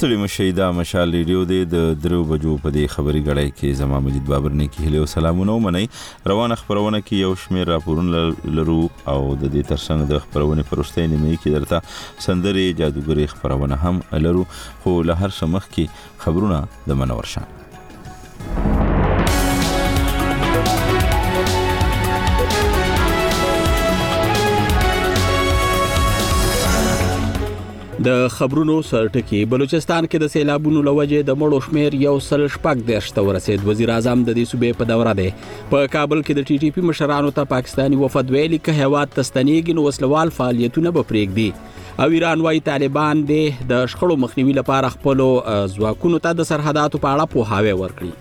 ستړي مشئ دا مشال ریډیو دی د 3 بجو په دې خبري غړای کې زما مجید بابر نه کې هلو سلامونه ومنئ. روانه خبرونه کې یو شمیر راپورونه لرو او د دې ترڅنګ د خبرونه پرسته نیمه کې درته سندري جادوګری خبرونه هم لرو، خو له هر شمخ کې خبرونه د منور شان. د خبرونو سرټکی بلوچستان کې د سیلابونو لوجه د مړو شمیر 1.6 ته ورسید. وزیر اعظم د دې صوبې په دوره دی. په کابل کې د ټي ټي پی مشرانو ته پاکستانی وفد ویلي که هیواد تستنیږي نو وسلوال فعالیتونه به پرېږدي. او ایران وايي طالبان د شخړو مخنیوي لپاره خپل ځواکونو ته د سرحداتو په اړه پوهاوی ورکړي.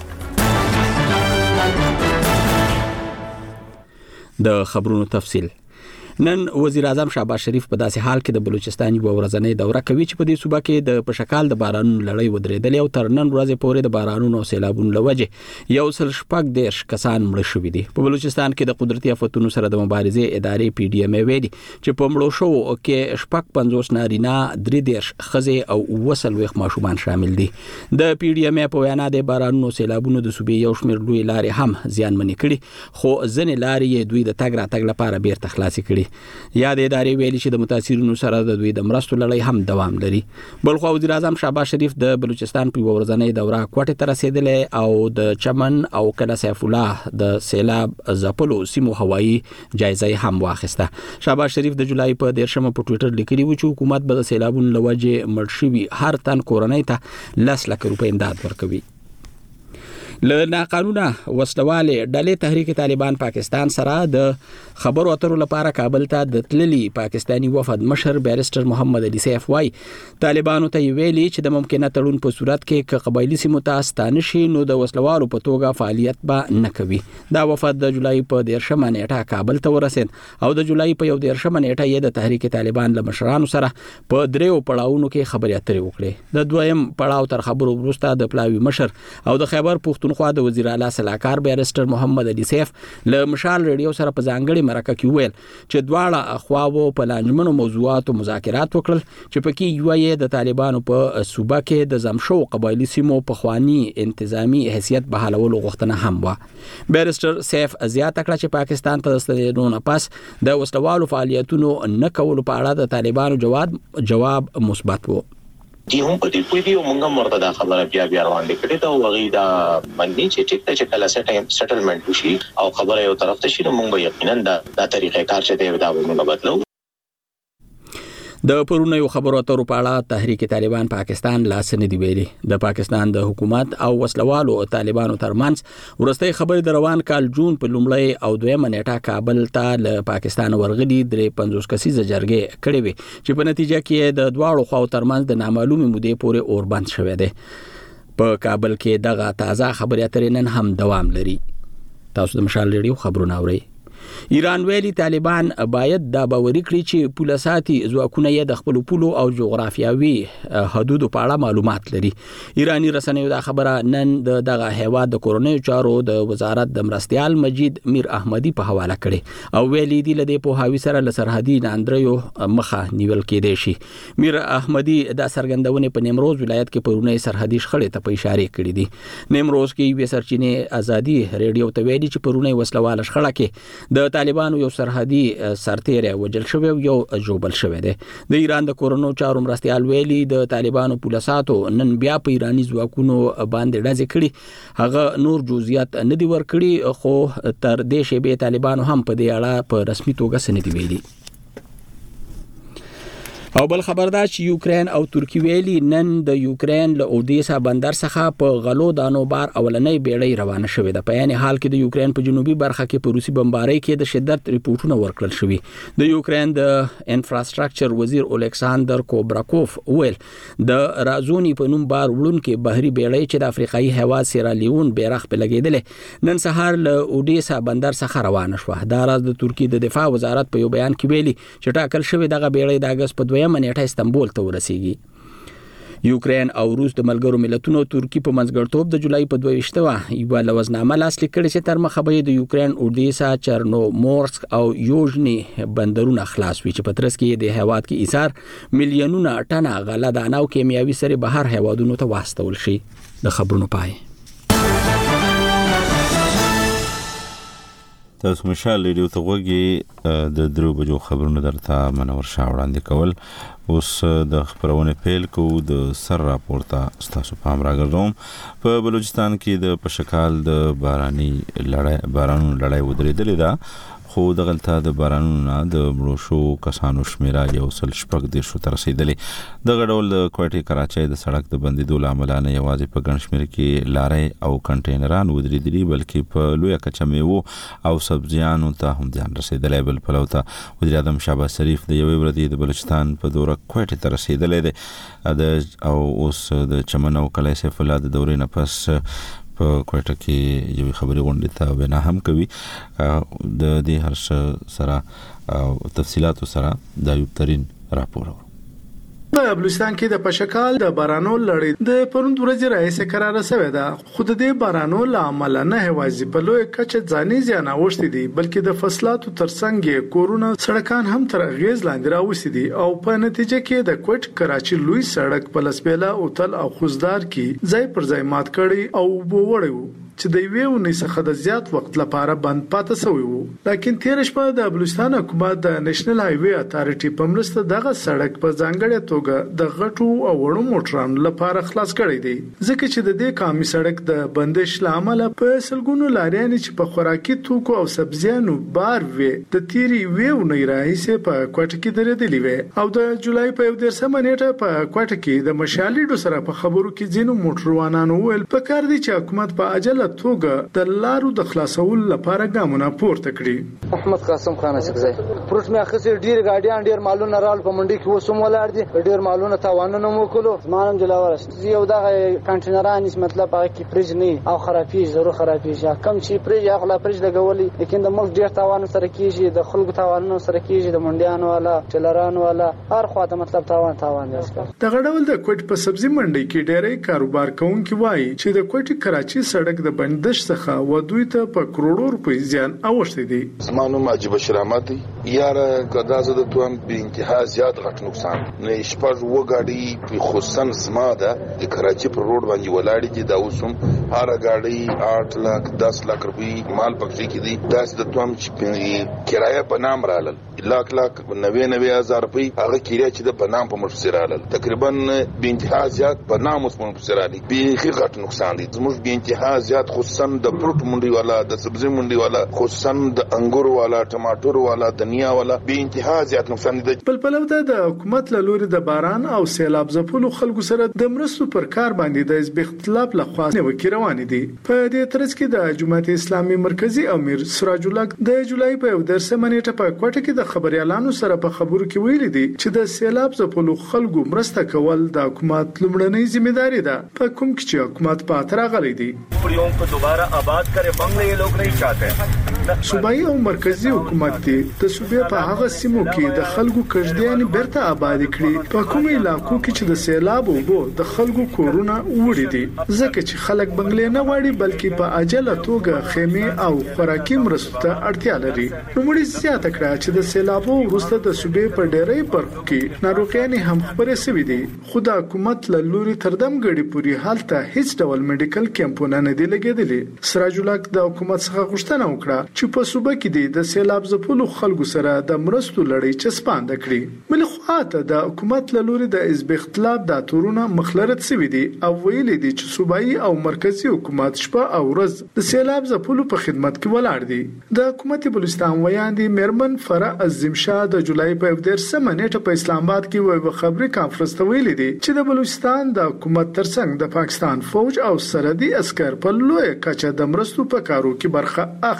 د خبرونو تفصیل. نن وزیر اعظم شهباز شریف په داسې حال کې د بلوچستان یو ورځنۍ دوره کوي چې په دې صوبه کې د پشکال د بارانونو لړۍ ودرېدلې او تر نن ورځې پورې د بارانونو او سیلابونو لوجه 1.6 کسان مړه شوي دي. په بلوچستان کې د قدرتي آفتونو سره د مبارزې ادارې پی ډي ام ویلي چې په مړو شوو کې 50 نارینه 3 ښځې او 20 ماشومان شامل دي. د پی ډي ام په وینا د بارانونو سیلابونو د صوبې یو شمېر لوی لارې هم زیانمنې کړي، خو ځینې لارې یې دوی د تګ راتګ لپاره بیرته خلاصې کړي. یا د ادارې ویلي چې د متاثرینو سره د دوی د مرستو لړۍ هم دوام لري. بلخو وزیر اعظم شهباز شریف د بلوچستان په ورځنۍ دوره کوټه ته رسیدلې او د چمن او کله سیف الله د سیلاب ځپلو سیمو هوایی جایزه هم واخیسته. شهباز شریف د جولای په 13 په ټوئیټر لیکلي و چې حکومت به د سیلابونو لوجه مړ شوي هر تن کورنۍ ته 10 لک روپۍ امداد ورکوي. له ناقانونه وسلوالې ډلې تحریک طالبان پاکستان سره د خبرو اترو لپاره کابل ته د تللي پاکستانی وفد مشر بیرسټر محمد علي سیف وايي طالبانو ته ویلي چې د ممکنه تړون په صورت کې ک قبایلی سیمو ته ستانه شي نو د وسلوالو په توګه فعالیت به نه کوي. دا وفد د جولای په 13 نیټه کابل ته ورسید او د جولای په 13 نیټه یې د تحریک طالبان له مشرانو سره په 3 پړاوونو کې خبرې اترې وکړې. د دویم پړاو تر خبرو وروسته د پلاوی مشر او د خیبر پښتونخوا د وزیر اعلی صلاحکار بیرسټر محمد علي سیف له مشال ریډیو سره په ځانګړي مرکه کې ویل چې دواړه اخواو په لانجمنو موضوعاتو مذاکرات وکړل چې پکې یو یې د طالبانو په صوبه کې د زمشو قبایلی سیمو په خوانی انتظامی حیثیت بحالولو غوښتنه هم و. بیرسټر سیف زیاته کړه چې پاکستان ته د ستنېدو نه پس د وسلوالو فعالیتونو نه کولو په اړه د طالبانو جواب مثبت و. دی هم په دې پوی دی او موږ مرته دا خبره بیا روان دي کړي دا وغي دا باندې چې ټیک ته چې کله سیټلمنت وشي او خبره یو طرف ته شي نو موږ یقینا دا طریقې کار چې دی دا موږ بدلو. د پرونه یو خبرو اترو په اړه تحریک طالبان پاکستان لاس نه دی ویلي. د پاکستان د حکومت او وسلوالو طالبانو ترمنځ ورستۍ خبرې د روان کال جون په لومړۍ او دویمه نیټه کابل ته له پاکستان ورغلي 53 کسیزه جرګې کړې وي چې په نتیجه کې د دواړو خواو ترمنځ د نامعلومې مودې پورې اور بند شوی دی. په کابل کې دغه تازه خبرې اترې نن هم دوام لري. تاسو د مشال ریډیو خبرونه اورئ. ایران ویلي طالبان باید دا باوري کړي چې پولیساتي ځواکونه یې د خپل پولو او جغرافیاوي حدودو په اړه معلومات لري. ایرانی رسنیو دا خبره نن دغه هیواد د کورونی چارو د وزارت د مرستيال مجید میر احمدی په حواله کړي او ویلي دی لدې په هاوی سره له سرحدي ناندریو مخه نیول کېدې شي. میر احمدی دا سرګندونه په نیمروز ولایت کې پرونه سرحدي شخړې ته په اشاره کړې دي. نیمروز کې یو سرچینه ازادي ریډیو ته ویلي چې پرونه وسلواله شخړه کې د طالبانو یو سرحدي سرتیری وجل شوی یو جوبل شوی دی. د ایران د کورونو چارو مرستيال ویلي د طالبانو پولیساتو نن بیا په ایرانی ځواکونو باندې ډزې کړي. هغه نور جزئیات نه دی ورکړي خو تر دې شی به طالبانو هم په دې اړه په رسمي توګه سند دی ویلي. او بل خبردار چې یوکرين او ترکی ویلي نن د یوکرين له اودیسا بندر څخه په غلو دانو بار اولنۍ بیړۍ روانه شوې ده. په یعنی حال کې د یوکرين په جنوبي برخه کې په روسي بمبارۍ کې د شدت ریپورتونه ورکړل شوي. د یوکرين د انفراستراکچر وزیر الیکساندر کوبراکوف ویل د رازونی په نوم بار وړونکې بحري بیړۍ چې د افریقایي هیواد سیرالیون بیرغ په لګیدل نن سهار له اودیسا بندر څخه روانه شوه. دا راز د ترکی د دفاع وزارت په یو بیان کې ویلي چې ټاکل شوی دغه بیړۍ د اگست په منېټه استنبول ته ورسیږي. یوکرين او روس د ملګرو ملتونو ترکی په منځګړتوب د جولای په 22 یو لوزنامه لاسلیک کړي چې تر مخه به د یوکرين اودیسا چرنومورسک او یوژني بندرونه خلاص وي چې په ترڅ کې د هیواد کې ایثار میلیونونه ټنه غله دانه او کیمیاوي سره بهر هیوادونو ته واستول شي. د خبرونو پای تاسو مشال ریډیو ته وګورئ د درو بجو خبرونه درته منور شاه وړاندې کول. اوس د خبرونه پیل کو د سر راپورته تاسو پام راګرځوم. په بلوچستان کې د پشکال د بارانونو لړۍ ودرېدلې ده، خو د غلطه د بارانونو د مړو شو کسانو شمیره یو سل شپږ د شو تر رسیدلې. د غډول د کوټې کراچۍ د سړک د بندیدو لامل نه یوازې په ګڼ شمېر کې لارې او کنټینران ودرېدلي، بلکې په لوی کچه میوو او سبزیانو ته هم ځان رسیدلې. بل پلو ته وزیر اعظم شهباز شریف د یوې ورځې د بلوچستان په دوره کوټې ته رسیدلې ده او اوس د چمن او کلی سیف الله د دورې نه پس په کوټه کې یو خبري غونډه ته وینا هم کوي. د دې هر سره او تفصيلات سره د یو ترين راپور. په بلوچستان کې د پشکال د بارانو لړۍ د پروند ورځې راځي قرار شوې ده، خو د دې بارانو لامل نه هوازي په لوی کچه ځاني زیان اوښتي دي، بلکې د فصلاتو ترڅنګ کورونه سړکان هم تر غیز لاندې راوستي دي او په نتیجه کې د کوټ کراچي لوی سړک په لسپیلا اوتل او خوزدار کې ځای پر ځای مات کړي او ووړیو چې د یوې ونې څخه د زیات وخت لپاره بند پاتې شوی وو. لیکن تیر شپه د بلوچستان حکومت د نېشنل هایوي اتارټي په مرسته دغه سړک په ځانګړې توګه د غټو او وړو موټرانو لپاره خلاص کړی دی، ځکه چې د دې قومي سړک د بندش لامل په سلګونو لاریان چې په خوراکي توکو او سبزیانو بار وي د تیری ویونه راهیسه په کوټه کې درېدلې وي او د جولای په 13 نیټه په کوټه کې د مشالېډو سره په خبرو کې ځینو موټروانانو ویل په کار دي چې حکومت په عجله توګه د لارو د خلاصول لپاره ګامونه پورته کړي. محمد قاسم خان اسکزای پروت مې اخیسه ډیر گاډیان ډیر مالونه رال په منډي کې وسوم ولاړ دي، ډیر مالونه تاوانونه مو کولو. زمانم جلاور یو دغه کنټینران مطلب هغه کې پریج نه او خرابې ضرور خرابې کم شي پریج اخلا پریج لګولي، لیکن د ملک ډیر تاوان سره کیږي، د خلکو تاوانونه سره کیږي، د منډیانو والا ټیلرانو والا هر خواته مطلب تاوان دي. د غډول د کوټ په سبزی منډي کې ډېرې کاروبار کوونکي وایي چې د کوټ کراچي سړک د بندش څخه ودوی ته په کروڑو روپۍ زیان اوښتي دي. زمانو ماجب شرامت یار کدازه د توام به انتها زیات غټ نقصان نه شپږ وګاډي په خصوصا زما د کراچي پر روډ باندې ولاړې دي، دا اوسم هر غاډي 8 لک 10 لک روپۍ مال پکې کې دي. داس د توام چې کرایه په نام رالل لاک 99,000 روپۍ هغه کرایه چې د په نام په مشر رالل تقریبا به انتها زیات په نام اوس په مشر رالي به غټ نقصان دي. زموږ به انتها زیات خصوصا د فروټ منډي والا، د سبزی منډي والا، خصوصا د انګور والا، ټماټر والا، دنیا والا به انتها زیات نقصان دي. بل پلو د حکومت له لوري د باران او سیلاب ځپلو خلکو سره د مرستو پر کار باندې د حزب اختلاف لخوا نیوکې روانې دي. په دې ترڅ کې د جماعت اسلامي مرکزی امیر سراج الله د جولای په 13 نیټه په کوټه کې د خبريالانو سره په خبرو کې ویلي دي چې د سیلاب ځپلو خلکو مرسته کول د حکومت لومړنۍ ځمېداري ده، په کوم کې چې حکومت پاتره غلي دي. दोबारा आबाद करे बंगले ये लोग नहीं चाहते. صوبایي او مرکزی حکومت دي د صوبې په هغه سیمو کې د خلکو کژديان بیرته آباد کړي، په کومه علاقو کې چې د سیلاب او بو د خلکو کورونه وړي دي، ځکه چې خلک بنگلې نه واړي بلکې په عاجله توګه خیمه او خوراکي مرستو ته اړتیا لري. نو موږ زیاته کړه چې د سیلاب وروسته د صوبې په ډېرې برخو کې ناروغیان هم خبرې شوې دي، خو د حکومت له لوري تر دم غړي پوری حالت هیڅ ډول میډیکل کیمپونه نه دی لګیدلي. سراج الله د حکومت څخه غوښتنه وکړه چې په صوبه کې د سیلاب ځپلو خلکو سره د مرستو لړۍ چسپاند کړي. بل خو د حکومت له لوري د حزب اختلاف د تورونه مخلرت شوی دي او ویل دي چې صوبایي او مرکزی حکومت شپه او ورځ د سیلاب ځپلو په خدمت کې ولاړ دي. د حکومت بلوچستان ویاندې میرمن فرا عظیم شاه د جولای په 13 نیټه په اسلام آباد کې یو خبري کانفرنس ته ویل دي چې د بلوچستان د حکومت ترڅنګ د پاکستان فوج او سرحدي عسكر په لوی کچه د مرستو په کارو کې برخه اخلي.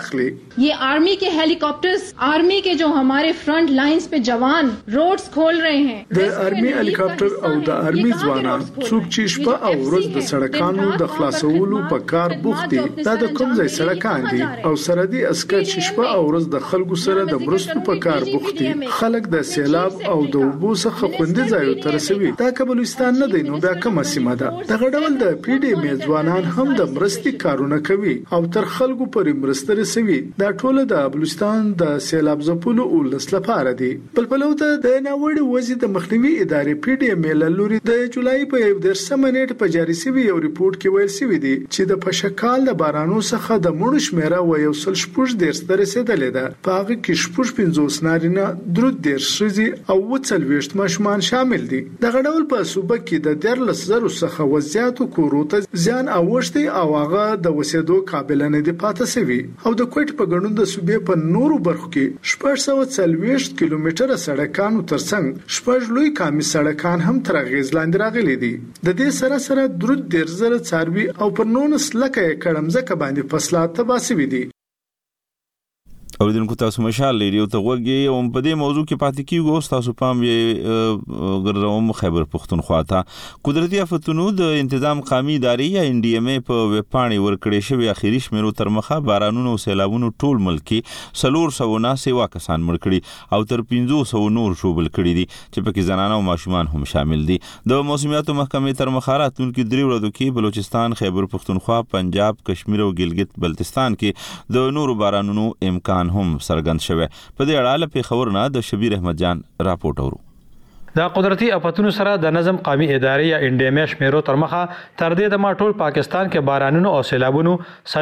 ये आर्मी के हेलीकॉप्टर्स, आर्मी के जो हमारे फ्रंट लाइंस पे जवान रोड्स खोल रहे हैं, د army helicopter او د army ځوانان څوک چې شپه او ورځ د سړکانو د خلاصولو په کار بوخت دي. دا د کوم ځای سړکان دي او سرحدي عسكر چې شپه او ورځ د خلکو سره د مرستو په کار بوخت دي. خلک د سیلاب او د اوبو څخه خوندې ځایو ته رسوي. دا بلوچستان نه دی نو بیا کومه سیمه ده. دغه ډول د پی ډی ایم ځوانان هم د مرستې کارونه کوي او تر خلکو پورې مرسته رسوي. دا ټول د بلوچستان د سیلاب ځپلو ولس لپاره دي. بلبلو ته د ناوړي وضعیت د مخنیوي ادارې پی ډی ایم لوري د جولای په 10 نیټه په جاری شوی یو ریپورت کې ویل شوی دی چې د پشکال د بارانو څخه د مړو شمیره و یو سل شپږ ډیر ستر رسیدلې ده. په هغه کې شپږ 50 نارینه درود ډیر شذي او 40 ماشومان شامل دي. دغه ډول په صوبه کې د 13,000 څخه وزياتو کورو ته ځان اوښتي او هغه د وسیدو قابل نه دي پاتې سوي. او د کوټ په غنډو د صوبې په نورو برخو کې 440 کیلومتره سړکانو ترڅنګ شپږ لوی کامي سړکان هم تر غیز لاندې راغلي دي. د دې سره درود ډیر زره څاروي او پر 19 لکه کړمزه باندې فصلات تباسي دي. اوریدونکو تاسو مشال ریډیو ته وګورئ او په دې موضوع کې پاتې کیږو. تاسو پام یې ګرځوم خیبر پختونخوا ته قدرتي آفتونو د انتظام قومي ادارې یا ان ډي ام ای په وپاڼې ورکړې شوی اخیری شمیرو تر مخه بارانونو او سیلابونو ټول ملک کې 479 کسان مړ کړي او تر 500 نور شوبل کړي دي چې پکې زنانه او ماشومان هم شامل دي. د موسمیاتو محکمې تر مخه راتلونکي 3 ورځو کې بلوچستان، خیبر پختونخوا، پنجاب، کشمیر او ګلګت بلتستان کې د نورو بارانونو امکان هم سرګند شوه. په دې اړه په خبر نه د شبیر احمد جان راپورټ اورو. دا قدرتي آفتونو سره د نظم قومي ادارې یا ان ډي ام ای شمیرو تر مخه تر دې د ټول پاکستان کې بارانونو او سیلابونو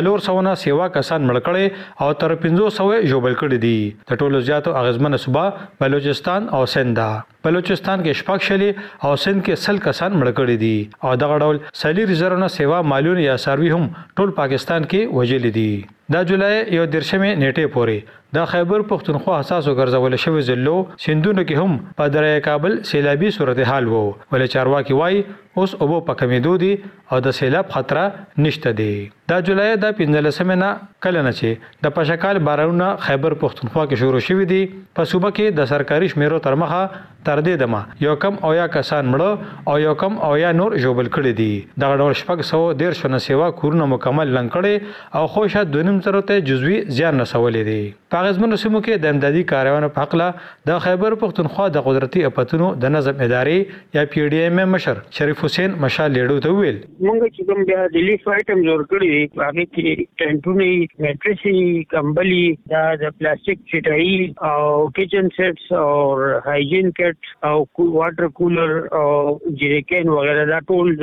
497 کسان مړ کړي او تر 500 ژوبل کړي دي. د ټولو زیاتو اغیزمن صوبه بلوچستان او سند ده. بلوچستان کې شپږ شلي او سند کې 100 کسان مړ کړي دي او دغه ډول سلی ریزرونه سیوا مالونه یا سروي هم ټول پاکستان کې وجل دي. دا جولای یو 13 نیټه پورې د خیبر پختونخوا حساس ګرځول شوی ضلعو سندونو کې هم په درې کابل سیلابي صورتحال وو. ولې چارواکي وای اوس اوبو په کمیدو دي او د سیلاب خطر نشته دی. دا جولای د 15 نه کله نه چې د پشکال بارانونه خیبر پختونخوا کې شروع شوی دي. په صوبه کې د سرکاري شمیرو تر مخه تر دې دمه یو کم او یا کسان مړه او یو کم او یا نور ژوبل کړي دي. دا ډول شپږ 113 شنه سیوا کورونه مکمل لنګ کړي او خو شاید 2.5 ته جزوی زیان رسولې دي. پاغزمن سیمو کې د امدادي کاروانو په حق له د خیبر پختونخوا د قدرتي آفتونو د نظم ادارې یا پی ډي ایم مشر شریف حسین مشال لیډو ته ویل موږ چې کوم بیا د لیف آیټم جوړ کړی هغه کې ټینټونه، میټریسي، کمبلي، د پلاستیک چټای او کچن سیټس او هایجین کټ او واټر کولر او جریکن وغیرہ دا ټول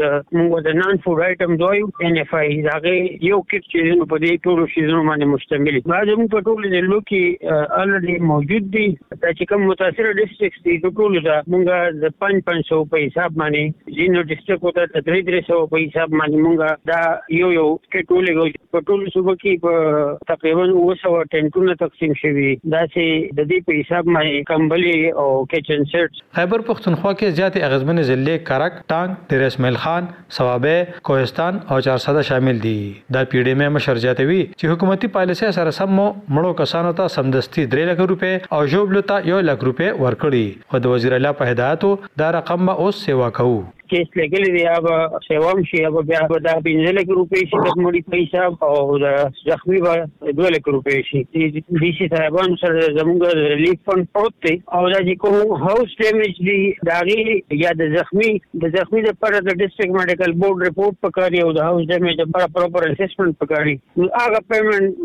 موږ د نان فود آیټم دوی ان اف آی هغه یو کټ چې په دې ټول شیزونو باندې مشتمل دي. بعض موږ په ټول د لوکي الریډي موجود دي. چې کوم متاثر ډیسټریکټس دي ټول دا موږ د 500 په حساب باندې جینو ډیسټریکټ ته 300 په حساب باندې موږ دا یو کټولې په ټول صوبه کې په تقریبا 200 ټینټونه تقسیم شوي. دا چې د دې په حساب باندې کمبلي او کچن سیټس. خیبر پختونخوا کې زیات اغیزمن ضلع کرک، ټانګ، دیر اسماعیل خان، صوابه، کوهستان او 400 شامل دي. دا پی ډي ایم مشر جاتوي چې حکومتي پالیسي سره سم مړو کسانو ته سمدستي 3 لک روپے او ژوبلو ته 1 لک روپے ورکړي. خو د وزیر اعلی په هدایتو دا رقم به اوس سیوا کوو. کیس لګلې دی هغه سیوام شي هغه بیا د 15 لک روپے شي د مړي په حساب او د زخمي به 2 لک روپے شي. دي سي صاحبان سره زموږ ریلیف فند پروت دی او دا چې کوم هاوس ډیمیج دی داغي یا د زخمي د پر د ډیسټریکټ میډیکل بورډ ریپورت پکاري او د هاوس ډیمیج پر پراپر اسسمنت پکاري. هغه پیمنٹ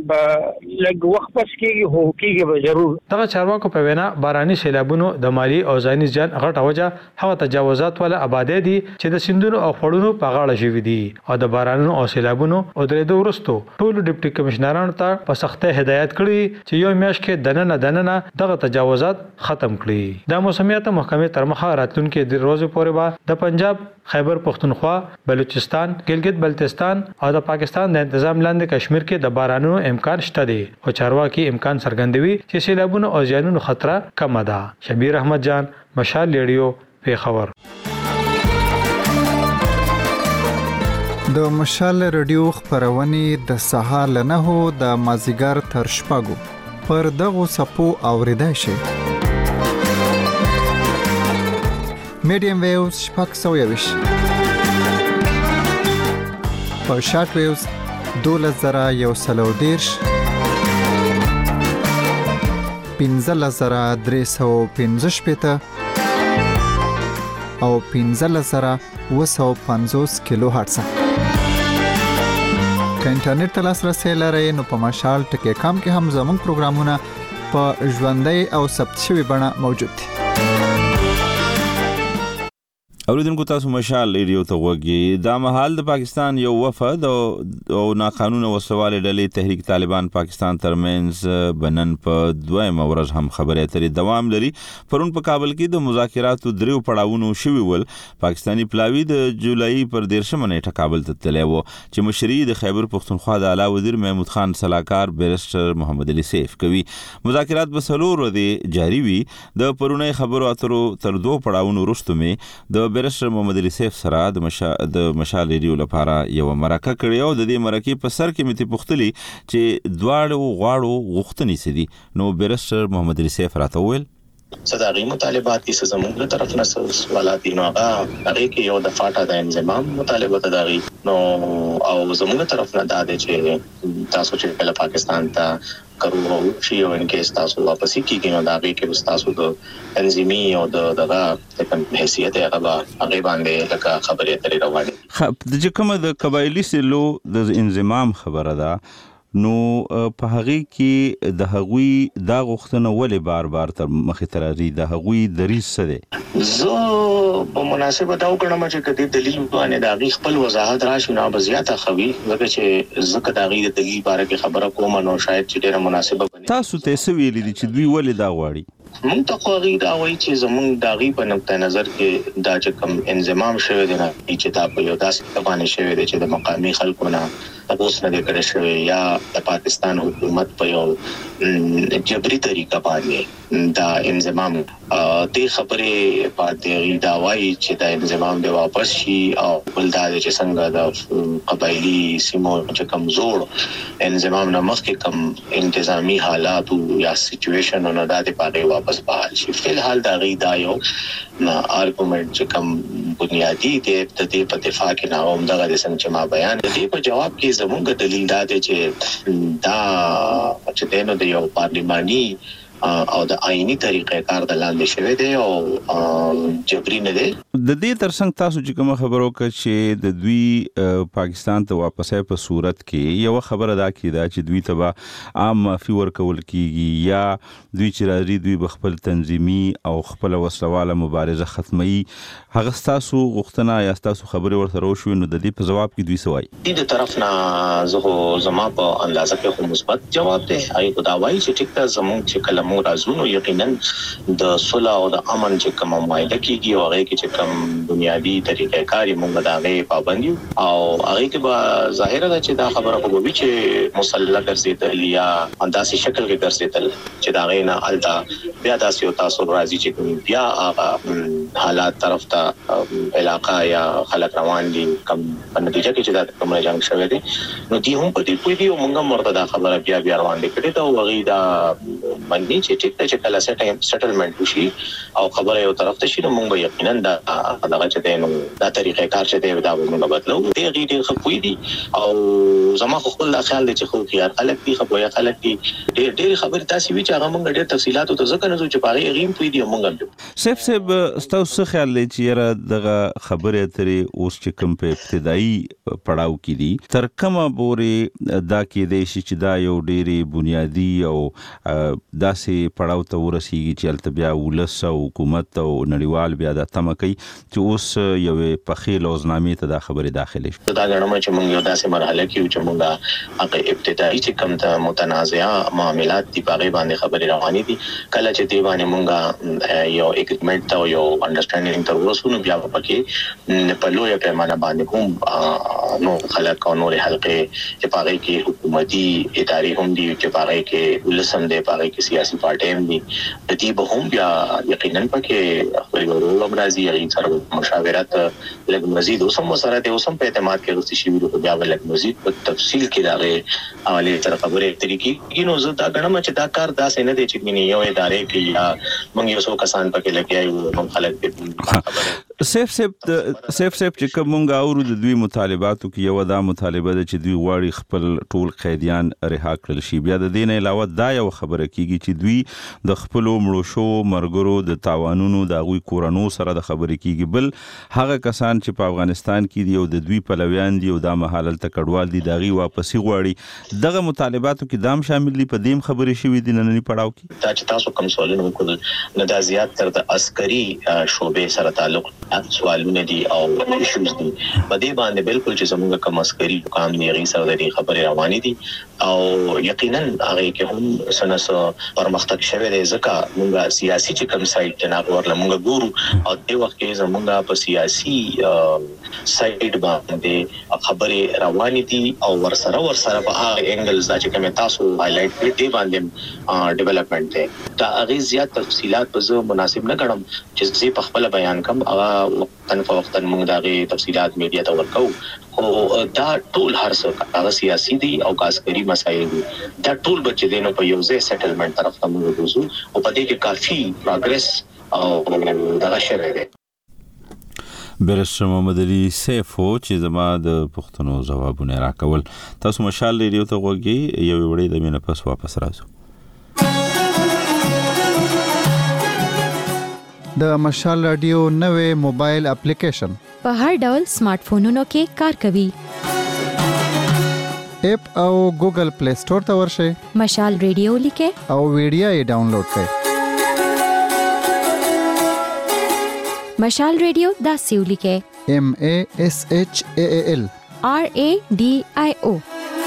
لګ وخت پس کیږي به ضرور. دغه چارواکو په وینا باراني سیلابونو د مالی او ځاني ځان غټه وجه هغه تجاوزات ولا آبادی دي چې د سیندونو او خړونو په غاړه شوي دي او د بارانونو او سیلابونو او درېدو وروسته ټول ډیپټي کمشنرانو ته په سخته هدایت کړي چې یو میاشت کې دننه دغه تجاوزات ختم کړي. د موسمیات محکمې تر مخه راتلونکي د ورځې پورې به د پنجاب، خیبر پختونخوا، بلوچستان، ګلګت بلتستان او د پاکستان د انتظام لاندې کشمیر کې د بارانونو امکان شته دی او چارواکي امکان څرګندوي چې سیلابونو او زیانونو خطر کم ده. شبیر احمد جان، مشال ریډیو، پیښور. د مشال رادیو خبرونه د سهار له 9 د مازیګر تر شپږو پر دغه سپو اوریدای شي. میډیم ویوز شپږ سویوش په شارټ ویوز 2113 15315 او 15750 کیلو هرتز. که انټرنیټ ته لاسرسي لرئ نو په مشال ټکی کام کې هم زموږ پروګرامونه په ژوندۍ او ثبت شوی بڼه موجود دي. اوریدونکو تاسو مشال ریډیو ته وګورئ. دا مهال د پاکستان یو وفد او ناقانونه وسوالې ډلې تحریک طالبان پاکستان ترمنځ بنن په دویمه ورځ هم خبرې اترې دوام لري. پرون په کابل کې د مذاکراتو دریو پړاوونو شوي ول. پاکستانی پلاوی د جولای پر 13 نیټه کابل ته تللی و چې مشري د خیبر پختونخوا د اعلی وزیر محمود خان سلاکار بیرسټر محمد علي سیف کوي. مذاکرات به څلور ورځې جاری وي. د پرونی خبرو اترو تر دوه پړاوونو وروسته مې د بیرسټر محمد علي سیف سره د مشال ریډیو لپاره یو مرکه کړې او د دې مرکې په سر کې مې پوښتلې چې دواړو غواړو غوښتنې څه دي. نو بیرسټر محمد علي سیف راته وویل صداقي مطالبات کې زموږ له طرف نه سوالات دي. نو هغه کې یو د فاټا د انضمام مطالبه تداغي نو او زموږ له طرف نه دا دی چې تاسو چې کله پاکستان ته کرو شي او ان کې تاسو واپس کیږئ نو دا کې تاسو د تنظیمي او دغه حیثیت هغه باندې لکه خبرې اترې روانې. د کومه د قبایلی سلو د انضمام خبره ده نو په هغه کې د هغوی دا غوښتنه ولې بار بار تر مخې ته راځي؟ د هغوی دریځ څه دی؟ زه په مناسبه دا وکړم چې کدي دلیل باندې دا غي خپل وضاحت راشي نو به زیاته خوي ځکه چې زکه دا غي د دلیل باره کې خبره کوم نو شاید چې ډیره مناسبه بني. تاسو ته څه ویلي دي چې دوی ولې دا غواړي؟ مونږ ته خو غي دا وایي چې زمونږ دا غي په نقطه نظر کې دا چې کوم انضمام شوی دی نه چې دا په یو داسې باندې شوی دی چې د مقامي خلکو نه تاسو نه کړی شوی یا د پاکستان حکومت په یو جبري طریقه باندې دا انضمام د خبرې باندې دا وایي چې دا انضمام دی واپس شي او بل دا چې څنګه د قبایلی سیمو چې کمزور انضمام نه مخکې کم انتظامی حالات یا سچويشن نه دا د پاره واپس بحال شي. فلحال دا غي دا یو ارګومنت چې کم بنیادی دی د دې په دفاع کې نه هم دغه د څنګه ما بیان دي په جواب کې زموږ دلیل دا دی چې دا چې دنه د یو پارلماني او د آئینی طریقې کار د لاندې شوی دی او جبري نه دی. د دې ترڅنګ تاسو چې کوم خبرو کې چې د دوی پاکستان ته واپسې په صورت کې یو خبره دا کیده چې دوی ته عام معافي ورکول کیږي یا دوی چې راځي دوی بخپل تنظیمي او خپل وسلواله مبارزه ختمي. هغه تاسو غوښتنه یا تاسو خبره ورته وشو نو د دې په جواب کې دوی سوای دې طرف نه زما په اندازه کې مثبت جواب دی. هغه دا وایي چې ټیک ته زموږ چې کلمو راځو یقینا د صلح او د امن چې کوم معاهده کیږي او هغه کې چې کوم بنیادی طریقې کاری موږ دا غي پابندي او هغه کې به ظاهره ده چې دا خبره په وی چې مسلح ګرځیدل یا انداسي شکل کې ګرځیدل چې دا غي نه الدا بیا داسې او تاسو راځي چې بیا حالات طرف ته علاقہ یا خلک روان دي کوم په نتیجه کې چې دا کوم جنگ شوی دی نو دی هم په دې پوي دی او موږ مرته دا خبره بیا روان دي کړي دا وغي دا باندې چې چې کله سیټلمنټ وشي او خبره یو طرف ته شي نو موږ یقینا دا دغه چې دینو دا طریقې کار چې دی دا موږ بدلو دی غي خپوي دي او زما خپل خیال دی چې خو خيار خلک دي خپوي خلک دي ډېر خبر تاسو وی چې هغه موږ ډېر تفصيلات او ځکه نه چې باغې غیم پوي دي موږ سیف تاسو خیال لري چې یره دغه خبره اترې اوس چې کوم په ابتدایي پړاو کې دي تر کومه پورې دا کې دی چې دا یو ډېری بنیادی او داسې پړاو ته ورسیږي چې التبیا ولس او حکومت او نړیوال بیا د تمکې چې اوس یو په خیل اوزنامې ته دا خبره داخله شي. دا غواړم چې موږ یو داسې مرحله کې چې موږ هغه ابتدایي چې کوم ته متنازعه معاملات دی باغې باندې خبرې روانې دي کله چې دی باندې موږ یو اګریمنت او یو انډرستانډینګ تر ورسونو بیا پکې په لوی پیمانه باندې کوم نو خلک او نور حلقې چې باغې کې حکومتي ادارې هم دي چې باغې کې ولسم دی باغې کې سیاسي سیاسي پارټي هم دي د دې به هم بیا یقینا پکې خپل ورو راځي هغه سره مشاورت لږ مزید اوسم سره د اوسم په اعتماد کې غوښتي شي ویلو بیا ولک مزید په تفصیل کې راغی حواله تر خبره طریقې کینو زه دا غنم چې دا کار داسې نه دی چې مینه یو ادارې کې یا موږ یو څو کسان پکې لګیایو هم خلک دې سیف چې کومه اورو د دوی مطالباتو کې یو دا مطالبه ده چې دوی غواړي خپل ټول قیدیان رها کړل شي بیا د دین علاوه دا یو خبره کیږي چې دوی د خپل مړو شو مرګرو د تاوانونو د غوي کورونو سره د خبرې کیږي بل هغه کسان چې په افغانستان کې دي او د دوی پلویان دي او د محلل تکړوال دي داغي واپسی غواړي دغه مطالباتو کې دام شامل دي په دیم خبرې شوې دي نننی پړاو کې دا چې تاسو کوم سوالونه وکړل نه دا زیات تر د عسکري شوبې سره تعلق سوالونه دي او ایشوز دي په دې باندې بالکل چې زموږ کوم عسکري حکام نه غي سره د خبرې روانې دي او یقینا هغه کې هم سنسو پرمختګ شوه دی ځکه موږ سیاسي چې کوم سایت ته نه ورل موږ ګورو او د وخت کې زموږ په سیاسي سایت باندې خبرې روانې دي او ورسره په هغه انګلز چې کوم تاسو هایلایټ کړی دی باندې ډیولپمنٹ دی دا هغه زیات تفصيلات په زو مناسب نه ګڼم چې زه په خپل بیان کوم هغه وقتن موږ دغه تفصيلات میډیا ته ورکو او دا ټول هر څه هغه سیاسي دي او عسکري مسایل دي دا ټول بچ دي نو په یو ځای سیټلمنٹ طرف ته موږ وځو او په دې کې کافي پروګرس او دغه شوه دی بیرسټر محمد علي سیفو چې زما د پښتنو جوابونه راکول تاسو مشال ریډیو ته وګورئ یو وړي د مینه پس واپس راځو د مشال رادیو نوې موبایل اپلیکیشن په هر ډول سمارټ فونونو کې کار کوي اپ او ګوګل پلی سٹور ته ورشئ مشال ریډیو لیکه او ویډیو یې ډاونلوډ کړئ مشال ریډیو دا سیو لیکه MASHAAL RADIO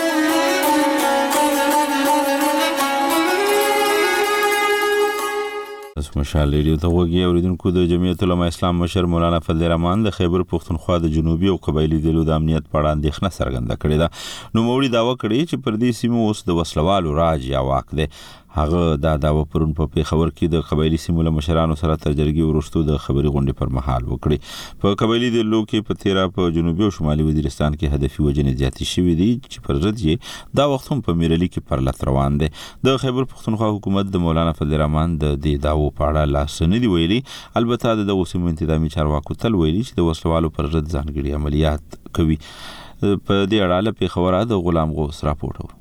مشال ریډیو ته وګورئ اوریدونکو د جمعیت العلماء اسلام مشر مولانا فضل الرحمن د خیبر پختونخوا د جنوبي او قبایلی ډلو د امنیت په اړه اندېښنه څرګنده کړې ده نو موري داوا کړی چې پر دې سیمو اوس د وسلوالو راج یا واک دی هغه دا داوا پرون په پیښور کې د قبایلی سیمو له مشرانو سره تر جرګې وروسته د خبري غونډې پر مهال وکړي په قبایلی ډلو کې په تیرا په جنوبي او شمالي وزیرستان کې هدفي وجنې زیاتې شوې دي چې پر ضد یې دا وخت هم په میرلی کې پرلط روان دي د خیبر پختونخوا حکومت د مولانا فضل الرحمن د دې داوو په اړه لاس نه دی ویلي البته د سیمو انتظامی چارواکو تل ویلي چې د وسلوالو پر ضد ځانګړي عملیات کوي په دې اړه له پیښور د غلام غوث راپورټ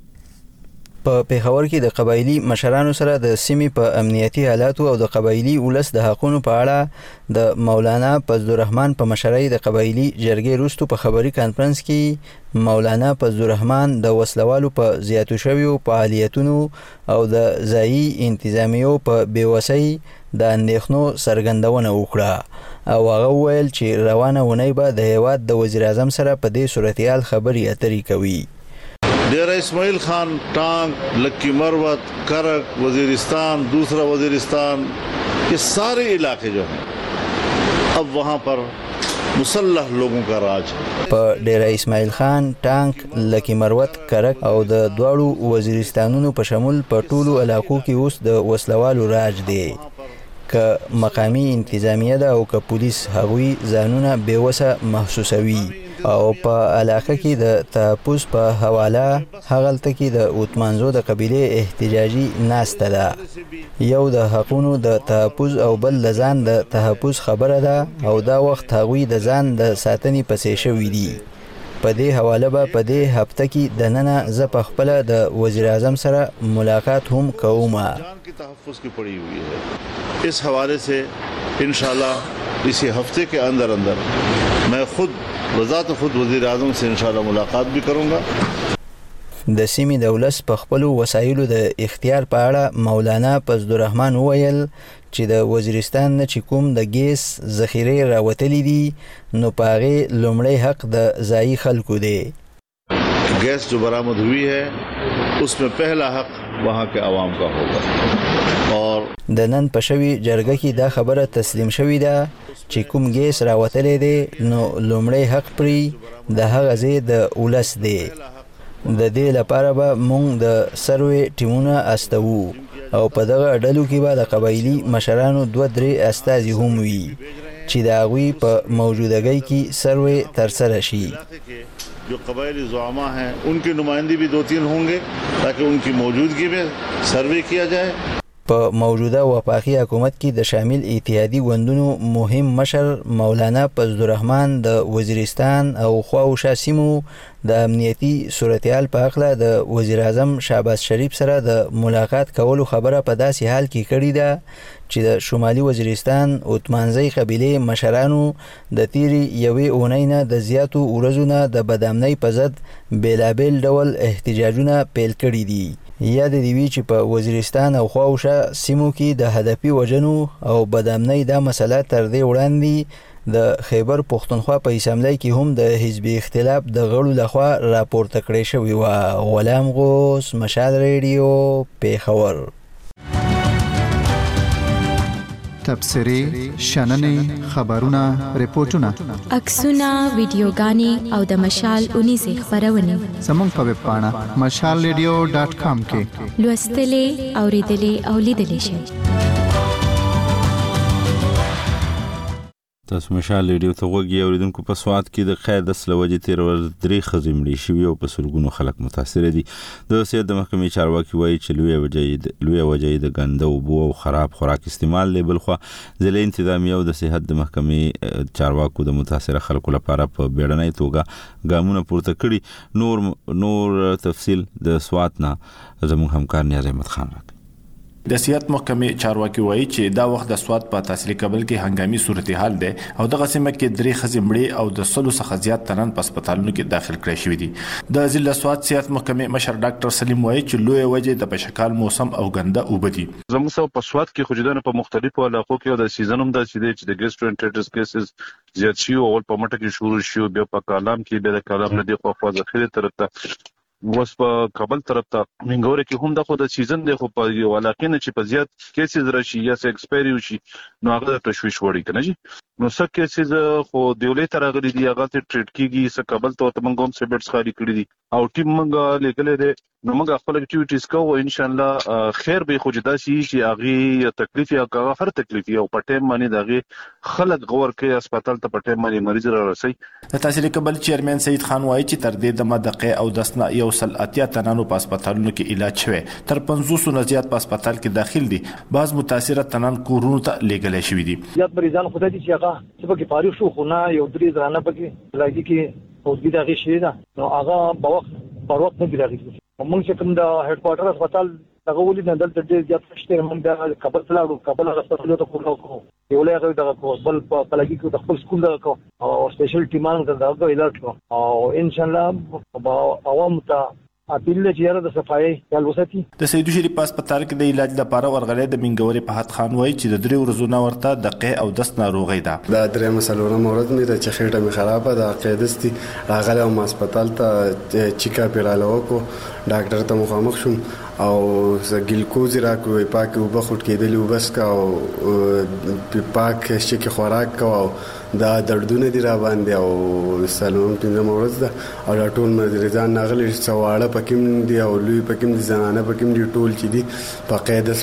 په پیښور کې د قبایلی مشرانو سره د سیمې په امنیتي حالاتو او د قبایلی ولس د حقوقو په اړه د مولانا فضل الرحمن په مشرۍ د قبایلی جرګې وروسته په خبري کانفرنس کې مولانا فضل الرحمن د وسلوالو په زیاتو شویو فعالیتونو او د ځایي انتظامیو په بیوسۍ د اندېښنو څرګندونه وکړه او هغه وویل چې روانه ونی به د هیواد د وزیر اعظم سره په دې صورتحال خبرې اترې کوي Dera Ismail Khan Tank Lakki मरवत करक वजीरिस्तान दूसरा वजीरिस्तान ये सारे इलाके जो हैं अब वहाँ पर मुसल्लह लोगों का राज په डेरा इस्माइल खान टांग लक्की मरवत करक او د دواړو وزیرستانونو په شمول په ټولو علاقو کې اوس د وسلوالو راج دی که مقامی انتظامیه ده او که پولیس هغوی ځانونه بیوسه محسوسوي او په علاقه کې د تحفظ په حواله هغلته کې د اوتمانزو د قبیله احتجاجي ناسته ده یو د حقونو د تحفظ او بل د ځان د تحفظ خبره ده او دا وخت هغوی د ځان د ساتنې پسې شوي دي په دې حواله به په دې هفته کې د ننه زه په خپله د وزیر اعظم سره ملاقات هم کوم इस हवाले से इंशाल्लाह इसी हफ्ते के अंदर मैं खुद वज़ात खुद वज़ीर आज़म से इंशाल्लाह मुलाकात भी करूँगा د سیمې د ولس په خپلو وسایلو د اختیار په اړه مولانا فضل الرحمن وویل چې د وزیرستان نه چې کوم د ګیس ذخیرې راوتلي دي نو په هغې لومړی حق د ځایي خلکو دی गैस जो बरामद हुई है उसमें पहला हक वहाँ के आवाम का होगा और د نن په شوي جرګه کې دا خبره تسلیم شوې ده چې کوم ګیس راوتلی دی نو لومړی حق پرې د هغه ځای د ولس دی د دې لپاره به موږ د سروې ټیمونه استوو او په دغه ډلو کې به د قبایلی مشرانو 2-3 استازي هم وي چې د هغوی په موجودګۍ کې سروې ترسره شي. जो कबायली ज़ुआमा हैं उनकी नुमाइंदगी भी 2-3 होंगे ताकि उनकी मौजूदगी में सर्वे किया जाए. په موجوده وفاقي حکومت کې د شامل اتحادي ګوندونو مهم مشر مولانا فضل الرحمن د وزیرستان او خواوشا سیمو د امنیتي صورتحال په اړه د وزیر اعظم شهباز شریف سره د ملاقات کولو خبره په داسې حال کې کړې ده چې د شمالي وزیرستان اوتمانزی قبیله مشرانو د تیری یوې اونۍ نه د زیاتو ورځو نه د بدامنۍ په ضد بیلابیل ډول احتجاجونه پیل کړي دي. یاد دی وی چې په وزیرستان او خواوشا سیمو کې د هدفي وجنو او بدامنۍ دا مسله تر دې وړاندې د خیبر پختونخوا په اسمبلی کې هم د حزبي اختلاف د غړو لخوا راپورته کړی شوی و. غلام غوث، مشال ریډیو، پیښور. تبصرې، شننې، خبرونه، ریپورتونه، عکسونه، ویډیوګانې او د مشال 19 خبرونه زموږ په ویب پاڼه mashalradio.com کې لوستلې، اوریدلې او لیدلې شئ. تاسو مشال ریډیو ته وګورئ. اوریدونکو په سواد کې د قید سلوجې تیر ور 3 خزې مړي شوي او په سلګونو خلک متاثر دي. د سیاست د محکمې چارواکي وایي چې لوی وجه د ګنده اوبو او خراب خوراک استعمال له بل خوا ضلع انتظامیه او د صحت د محکمې چارواکو د متاثر خلکو لپاره په بیړنۍ توګه ګامونه پورته کړي. نور تفصیل د سواد نه زموږ همکار نیاز احمد خان راکړي. د سیاست محکمې چارواکي وایي چې دا وخت د سواد په تحصیلي کابل کې هنګامي صورتحال دی او دغه سیمه کې 3 خزې مړي او د 100 څخه زیات تنان په هسپتالونو کې داخل کړي شوي دي. د ضلع سواد سیاست محکمې مشر ډاکټر سلیم وایي چې لوی وجه د پشکال موسم او ګنده اوبه دي. زموږ سره په سواد کې خوجدان په مختلفو علاقو کې د سیزن هم د چې د ګیسټرونټرایټس کیسز زیات شي او په مټه کې شروع شي بیا په کالام کې به د کالام نه دی خو ځخیره طرف ته وس په کابل طرف ته منګوره کې هم د خو د سیزن دی خو په یو علاقې نه چې په زیات کیسز راشي یا څه ایکسپایری وشي نو هغه تشویش وړي کنه جی. نو څه کیسز خو دیولې تر غلي دي هغه ته ټریټ کیږي څه کابل ته منګوم سیبټس خالي کړی دي او ټیم منګه لیکلې ده. نو موږ خپل اکټیویټیز کوو ان شاء الله خیر به خو جدا شي چې هغه تکلیف یا هر تکلیف او په ټیم باندې دغه خلک غور کوي هسپتال ته په ټیم باندې مریض را رسي. د تحصیل کابل چیرمن سید خان وایي چې تر دې د مدقه او دسنا یو سل اتیا تنانو په هسپتالونو کې علاج شوی تر 500 نه زیات په هسپتال کې داخل دي. بعض متاثره تنان کورونو ته لیږل شوی دي. زیات مریضان خدای دې چې هغه چې په فارغ شو خو نه یو درې ځانه پکې لګي کې او دې دغه شي دا نو هغه په وخت نه دی. موږ چې کوم د هډ کوارټر هسپتال دغه ولې نه دلته ډېر زیات شته. موږ د کابل لاړو کابل هسپتال ته کوو یو لږه دغه بل په لګي کې د خپل سکول دغه او سپیشل ټیمان دغه علاج کو او ان شاء الله عوام ته اپیل لري د صفایي یا لوساتي. د سیدو شریف هسپتال کې د علاج لپاره ورغلې د منګوري په حد خان وایي چې د 3 ورځو نه ورته د قه او دست ناروغي ده. دا 3 مسلونه مورد مې د چخېټه می خرابه د قیدستي راغله او هسپتال ته چیکا پیراله وکړو. ډاکټر ته مخامخ شوم او ګلکوز راکوي پاک او بخټ کېدل او بس کا او پاک شي خوراک کا او دا دردونه دی را باندې او سلام پنځم ورځ ده او ټول مریضان ناغلی سواړه پکیم دی او لوی پکیم دي زنانه پکیم دي ټول چې دي په قیدس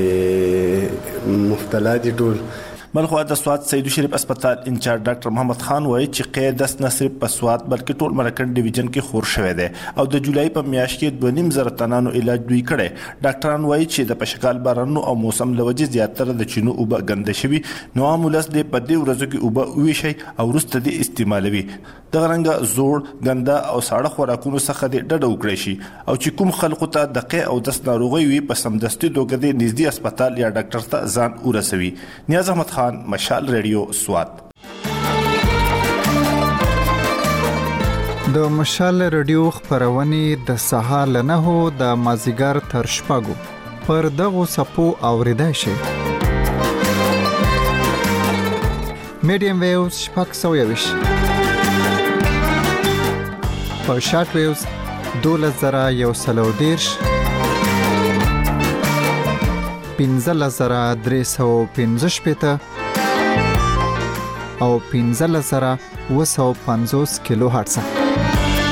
باندې مبتلا دي ټول. بلخو د سواد سیدو شریف هسپتال انچارج ډاکټر محمد خان وایي چې قیدس نه صرف په سواد بلکې ټول مرکز ډیویژن کې خور شوی دی او د جولای په میاشت کې 2.5 زره تنانو علاج دوی کړي. ډاکټران وایي چې د پشکال بارانو او موسم لوجه زیاتره د چینو اوبه ګنده شوي نو عامولس د په دې ورځو کې اوبه ویشي او ورسته د استعمالوي. د غرنګ زوړ ګنده او ساړه خوراکونو څخه د ډډه وکړي شي او چې کوم خلکو ته د قه او دست ناروغي وي په سمدستي توګه د نږدې هسپتال یا ډاکټر ته ځان ورسوي. نیاز احمد خان، مشال ریډیو، سواد. د مشال ریډیو خبرونه د سهار له 9 د مازیګر تر شپږو پر دغه سپو اوریدای شي. میډیم ویوز شپږ سویوش په شارټ ویوز 12130 15315 او 15750 کیلو هرتز.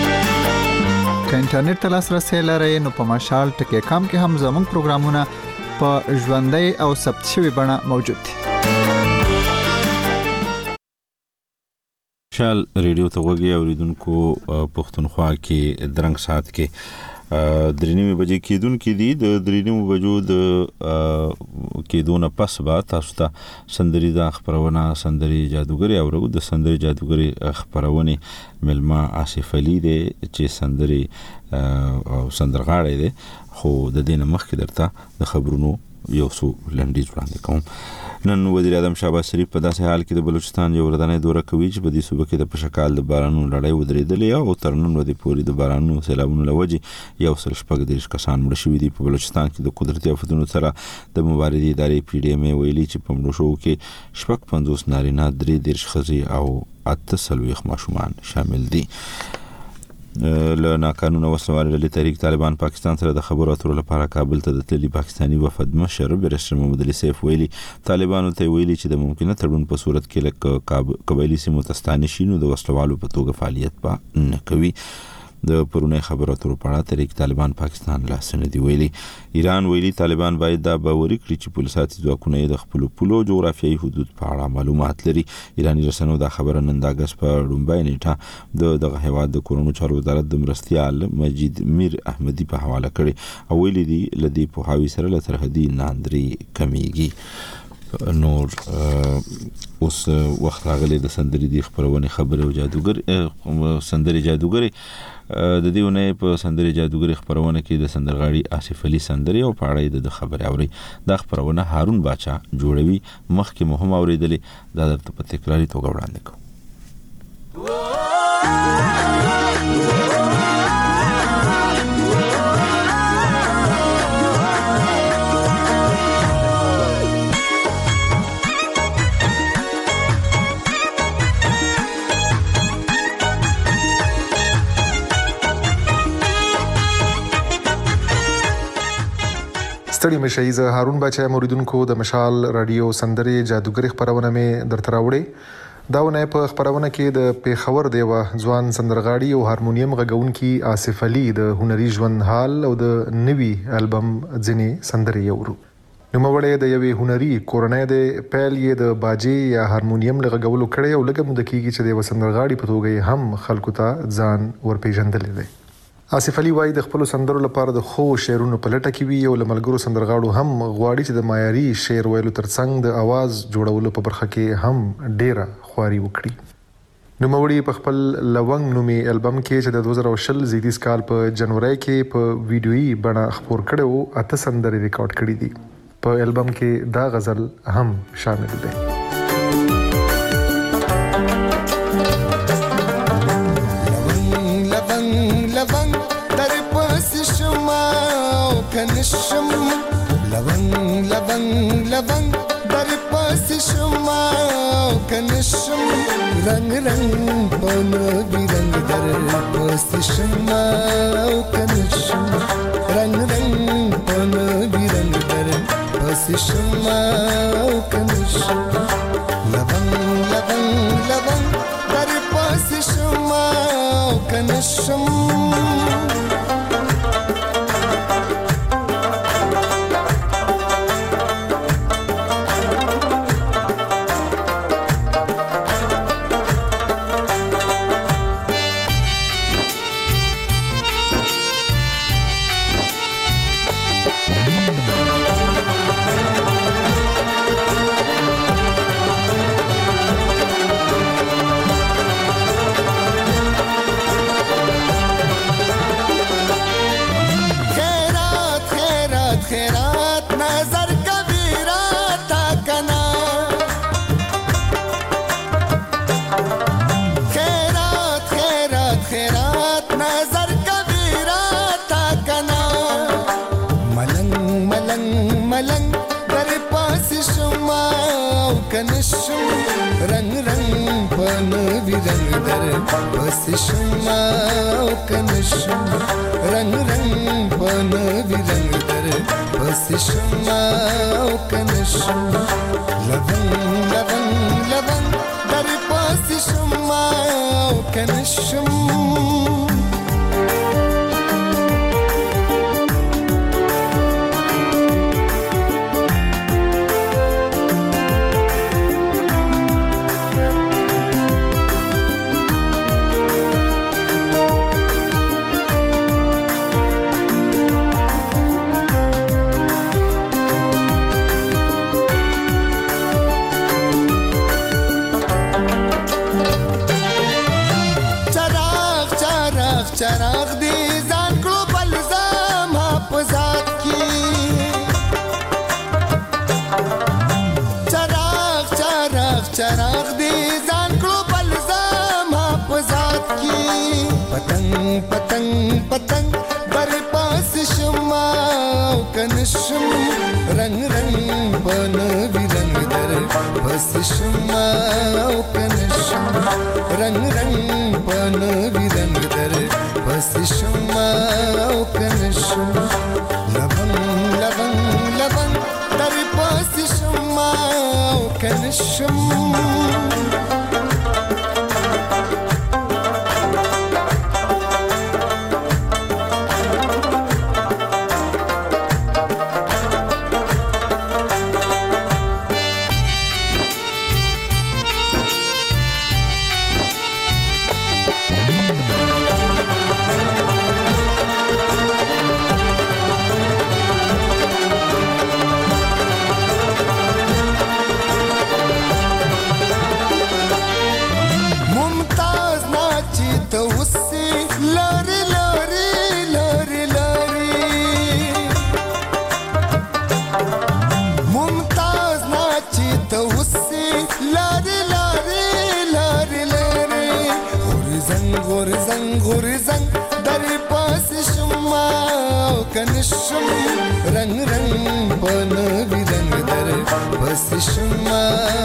که انټرنیټ ته لاسرسي لرئ نو په مشال ټکی کام کې هم زموږ پروګرامونه په ژوندۍ او ثبت شوی بڼه موجود دي. شال ریډیو ته وګورئ اوریدونکو پښتونخوا کې درنګ سات کې 3:30 بجې کېدون کې دي د 3:30 بجو د کېدون پس با تاسو ته سندري د خبرونه سندري جادوګری او د سندري جادوګری خبرونه ملما آصف علي دی چې سندري او سندرغاړی دی خو د دینه مخکې درته د خبرونو یو څو لنډیز وړاندې کوم. نن وزیر اعظم شهباز شریف په داسې حال کې د بلوچستان یو ورځنی دوره کوي چې په دې صوبه کې د پشکال د بارانونو لړۍ ودرېدلې او تر نن ورځې پورې د بارانونو سیلابونو له وجې 140 کسان مړه شوي دي. په بلوچستان کې د قدرتي آفتونو سره د مبارزې ادارې PDM ویلي چې په مړو شوو کې 50 نارینه 30 ښځې او 48 ماشومان شامل دي. له ناقانونه وسلوالو له تحریک طالبان پاکستان سره د خبرو اترو لپاره کابل ته د تللي پاکستانی وفد مشر بیرسټر محمد علي سیف ویلي طالبانو ته ویلي چې د ممکنه تړون په صورت کې لکه قبایلی سیمو ته ستانه شي نو د وسلوالو په توګه فعالیت به نه کوي. د پرونی خبرو اترو په اړه تحریک طالبان پاکستان لاسنه دی ویلي. ایران ویلي طالبان باید دا باور کړي چې پولیساتي ځواکونه د خپل پولو جغرافیایي حدود په اړه معلومات لري. ایرانی رسنیو دا خبره نن د اگست په لومړۍ نیټه دغه هیواد د کورونو چارو وزارت د مرستیال مجید میر احمدی په حواله کړي او ویلي دی لدی په هاوی سره له سرحدي ناندري کمیږي. نور اوس وخت راغلی د سندري دی خبرونه خبره او جادوګر سندري جادوګر د دېونه په سندري جادوګر خبرونه کې د سندرغاړي آصف علي سندري او پاړې د خبره اوري. دا خبرونه هارون باچا جوړوي مخکې مهم اوریدلې دا درته په تکراری توګه وړاندې کوم. ستړي مشي زه هارون بچا موریدونکو د مشال رادیو سندري جادوګری خبرونه مې درته راوړې. داونه په خبرونه کې د پیښور دیوه ځوان سندرغاړي او هارمونیم غږونکي آصف علي د هنري ژوند حال او د نوي البم ځینې سندري یورو. نوموړی د یوې هنري کورنۍ د پیل یې د باجې یا هارمونیم لغږولو کړي او لکه مونږ کېږي چې د سندرغاړي په توګه هم خلکو ته ځان ورپېژندل دي. آصف علي وايي د خپل سندرو لپاره د خو شعرونو په لټه کې وي او لملګرو سندرغاړو هم غواړي چې د معیاري شعر ویلو ترڅنګ د आवाज جوړولو په برخه کې هم ډیره خواري وکړي. نوموړی په خپل لونګ نومي البم کې چې د 2020 زیږدیز کال په جنوري کې په ویډیويي بڼه خپور کړو 8 سندرې ریکارډ کړې دي. په البم کې دا غزل هم شامل دی. کنشم لون لون لون در پاس شما کنشم رنگ رنگ بن بیرنگ در پاس شما کنشم رنگ رنگ بن بیرنگ در پاس شما کنشم لون لون لون در پاس شما کنشم रंग रंग पन विरंग दर बस शमा कनशम रंग रंग पन विरंग दर बस शमा कनशम लवंग लवंग लवंग दर बस शमा कनशम ذات کی چراغ چراغ چراغ دی ځان کړو بل زما په ذات کی پتنګ پتنګ پتنګ در پاس شما او کنشم رنگ رنگ بن رنگ در پاس شما او کنشم رنگ رنگ بن رنگ در پاس شما او کنشم لبن لبن لبن در پاس شما او کنشم کنشم رنگ رنگ بنوي رنگ در بس شما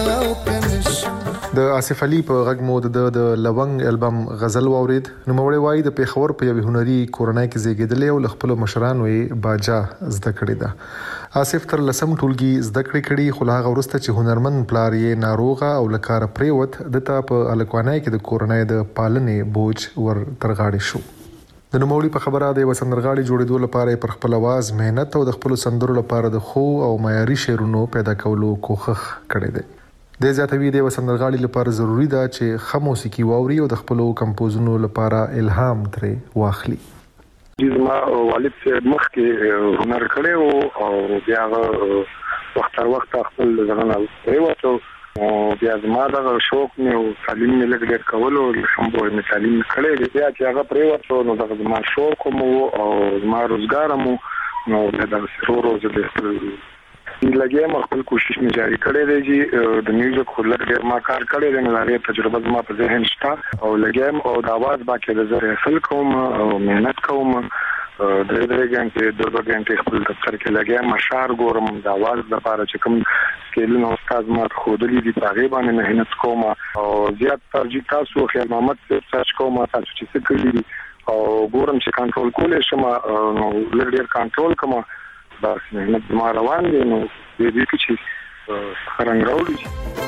کنشم د آصف علي په غږ مو د لونګ البم غزل واورید نو مړی وای د پیښور په یوه هنري کورنۍ کې زیږیدل او خپل مشرانو یې باجا زده کړی دا آصف تر لسم ټولګي زده کړی خو هغه ورسته چې هنرمن پلار یې ناروغه او لکار پریوت دته په الکوانای کې د کورنۍ د پالنې بوج ور ترغاړي شو د نوموړي په خبره د وسندرغاړي جوړېدو لپاره پر خپل आवाज مهنت او د خپل سندرو لپاره د خو او معیاري شعرونو پیدا کولو کوښښ کړی دی د ذاتوي د وسندرغاړي لپاره ضروری ده چې خه موسیقي واوري او د خپل کمپوزونو لپاره الهام ترې واخلي ما والد مخ کې هنر کړو او بیا وخت تر وخت خپل ځان وروته او بیا زما دا شوق مې او تعلیم مې لګ ډېر کولو هم به مې تعلیم کړی بیا چې هغه پریوته نو دا زما شوق مو او زما روزګار مو نو دا سرور او د لګیم خپل کوشش مې جاری کړی دی چې د میوزیک خلک ډېر ما کار کړی دی نو دا تجربه زما په ذهن شته او لګیم او د आवाज باکې د زره اصل کوم او مهنت کوم درې غنټې دوه غنټې خپل دفتر کې لګیم اشعار ګورم د आवाज لپاره چې کوم سکیلونه استاد ما خودلی دي هغه باندې مهنت کوم او زیات ترجیح تاسو خیر محمد سرچ کوم تاسو چې څه کړی او ګورم چې کنټرول کولې شم نو لږ کنټرول کوم بس مهنت ما روان دي نو دې کې چې څنګه راوړي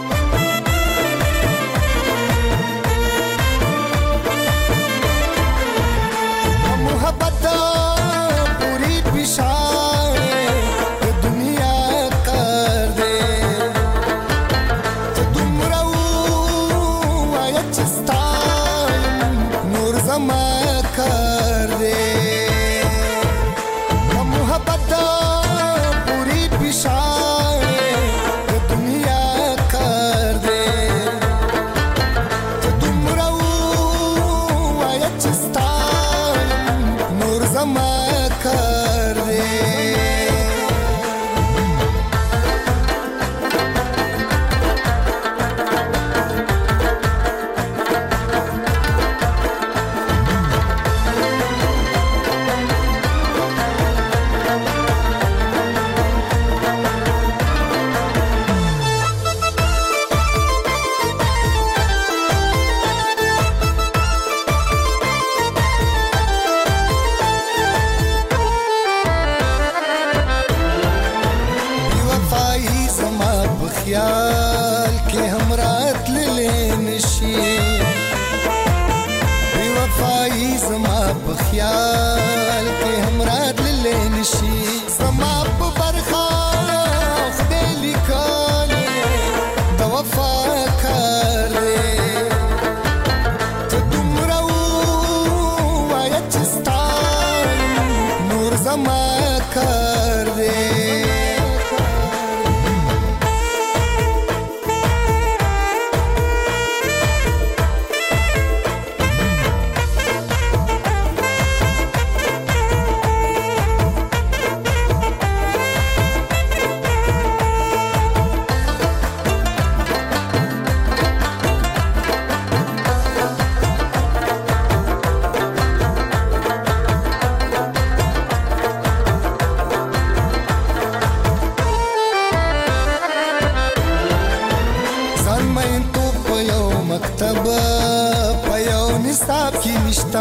محبت पूरी पिशाए दुनिया कर दे तुम रहो आयचस्तान नूर जमा कर दे محبت पूरी पिशाए दुनिया कर दे तुम रहो आयचस्तान नूर जमा कर दे خیال کې هم راتللې نشي بی وفایي زما په خیال کې هم راتللې نشي زما په برخه خدای لیکلې د وفا کار دی ته دومره ووایه چې ستا نور زما کار دی نصاب کې نشتا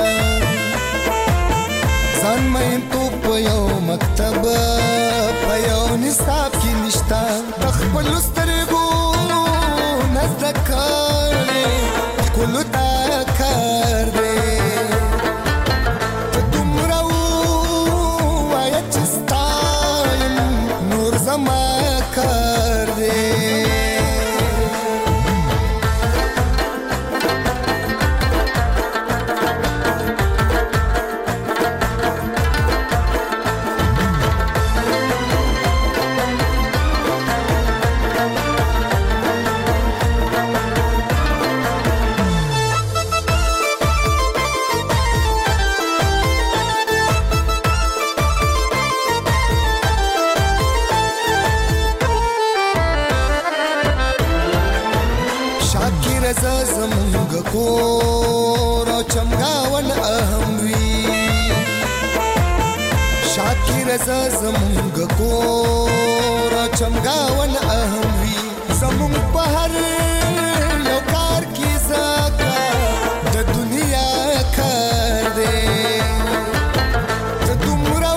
ځان مې تو په یو مکتب په یو نصاب کې نشتا خپل سترګو نزد کړې کول تا کار دې تمره وای چې ستایم نور زما کار دې زمونږ کور چمګاون اهم وی شاکر زمونږ کور چمګاون اهم وی زمونږ په هر یو کار کې زکا د دنیا کار دې ته دومره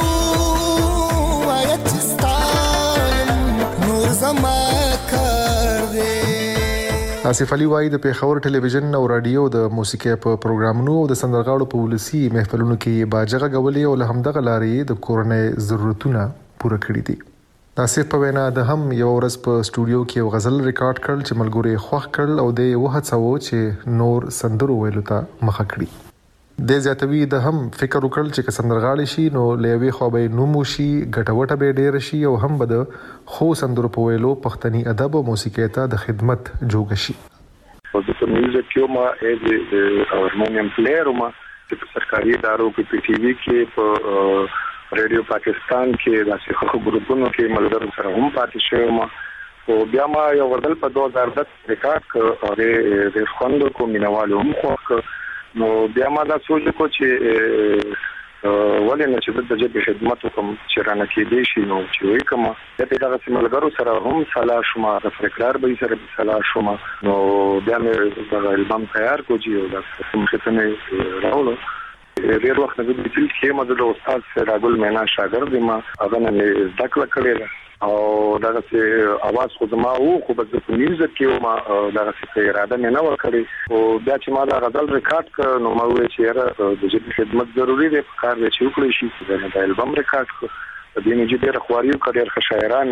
وای چې ستایم نور زما کار دې آصف علي وای د پیښور ټلویزیون او رادیو د موسیقي په پروګرامونو او د سندرغاړو په ولسی محفلونو کې باجغه غولې او له همدغه لارې د کورنۍ ضرورتونه پوره کړې دي. آصف په وینا د هم یو ورځ په سټوډیو کې یو غزل ریکارډ کړل چې ملګری خوښ کړل او د وهڅو چې نور سندرو ویلو ته مخه کړي. د زیاتوي د هم فکر وکړل چې سندرغاړي شي نو لوي خو به نومو شي ګټوټه به ډیر شي او هم به خو سندرو په ویلو پښتني ادب او موسیقي ته د خدمت جوګ شي. او د میوزیک یو ما از هارمونیم پلیئر ما په سرکاري ادارو کې په ټي وي کې په رادیو پاکستان کې داسې خبرونو کې ملګرو سره هم پاتې شوم او بیا ما یو وردل په 2010 ریکارډ کړ د خوندو کو مینوالو هم خو نو بیا ما دا سوچ کو چې ولې نه چې د دې خدمت کوم چې رانه کې دي شي نو چې وي کوم د دې دغه ملګرو سره هم صلاح شوم د فکرار به سره صلاح شوم نو بیا مې د البم تیار کوجی او د څه راولو ډیر وخت د دې کې ما د استاد سراغل مینا شاګرد ما هغه نه ذکر کړی او دغه څه आवाज خو ما او خو په میوزیک کې ما دغه څه اراده نه وکړي او بیا چې ما دا غزل ریکارډ کړ نو ما وې چې د دې خدمت ضروری دی په کار چې وکړي شي د البم ریکارډ کړ د دې نه چې ډېر خواريو کډیر شاعران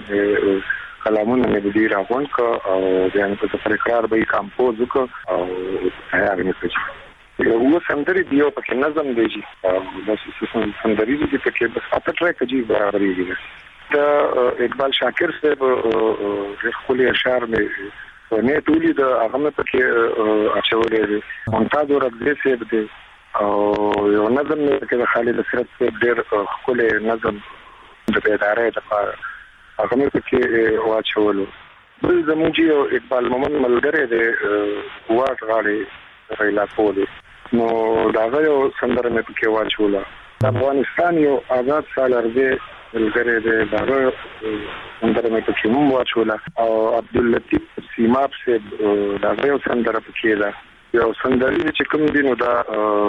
کلامونه مې د دې راغون ک او بیا په فکرار به کمپوز وک او هغه مې څه یو سندري دیو په نظم دیږي د سندري دې په کې بس اته ټریک دی برابرې دي دا اقبال شاکر صاحب خپل اشعار مې نه ټولې د هغه په کې اچولې ممتاز ورغلې صاحب دې او یو نظم کې د خالد اسرت صاحب ډېر خپل نظم د بیدارۍ لپاره هغه په کې واچولو بل زموږ یو اقبال مومن ملګری دې واټ غاړي ریلا پولې نو دا یو سندره مې په کې واچوله افغانستان یو آزاد سال ارزه ملګری دې دا سندره مې په کې مو واچوله او عبداللطیف سیماب صاحب دا یو سندره په کې ده یو سندري چې کوم دي نو دا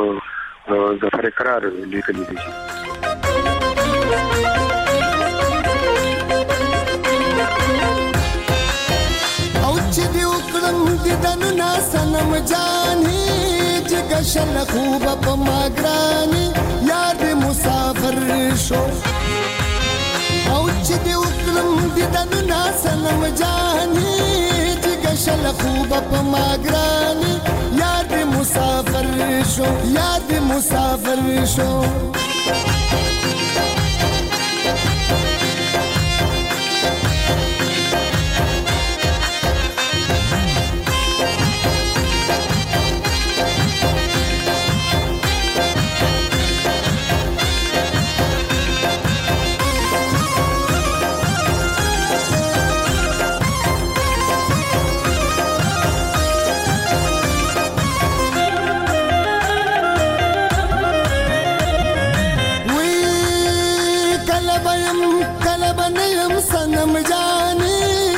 د فکرار لیکلي دي او چې دی وکړم دې دنو ناسنم جاني جګ شل خوب په ماګراني یار دې مسافر شو او چې دی وکړم دې دنو ناسنم جاني جګ شل خوب په ماګراني یار دې مسافر شو یار دې مسافر شو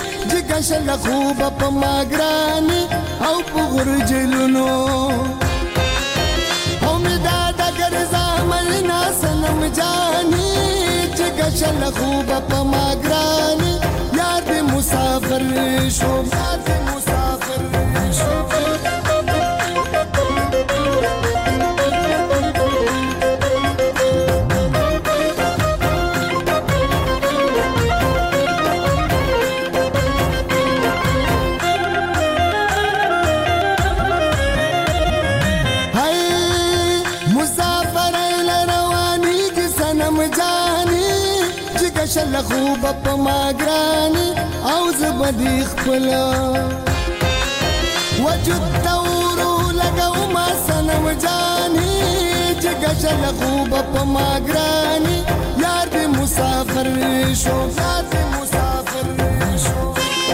شل خوب په ماګراني او په غرجلونو سنم جانی چې گشل خوب په ما ګرانی یاد مسافر شو یاد مسافر شو شل خوب په ما ګرانی او زبدی خپل وجود تورو لګاو ما سنم جانی چې شل خوب په ما ګرانی یار دې مسافر شو یار دې مسافر شو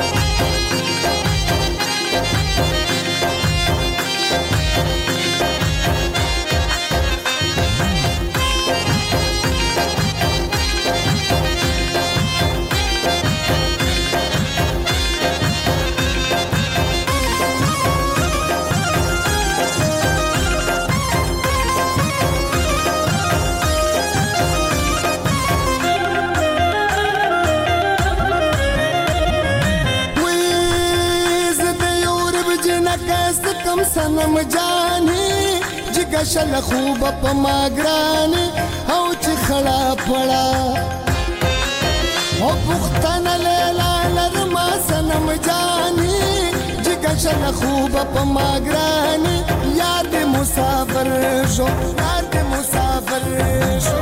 سنم جانی جگہ شل خوب په ما ګرانی او چې خړا پړا او پختن لیلا لرما سنم جانی جگہ شل خوب په ما ګرانی یاد مسافر شو یاد مسافر شو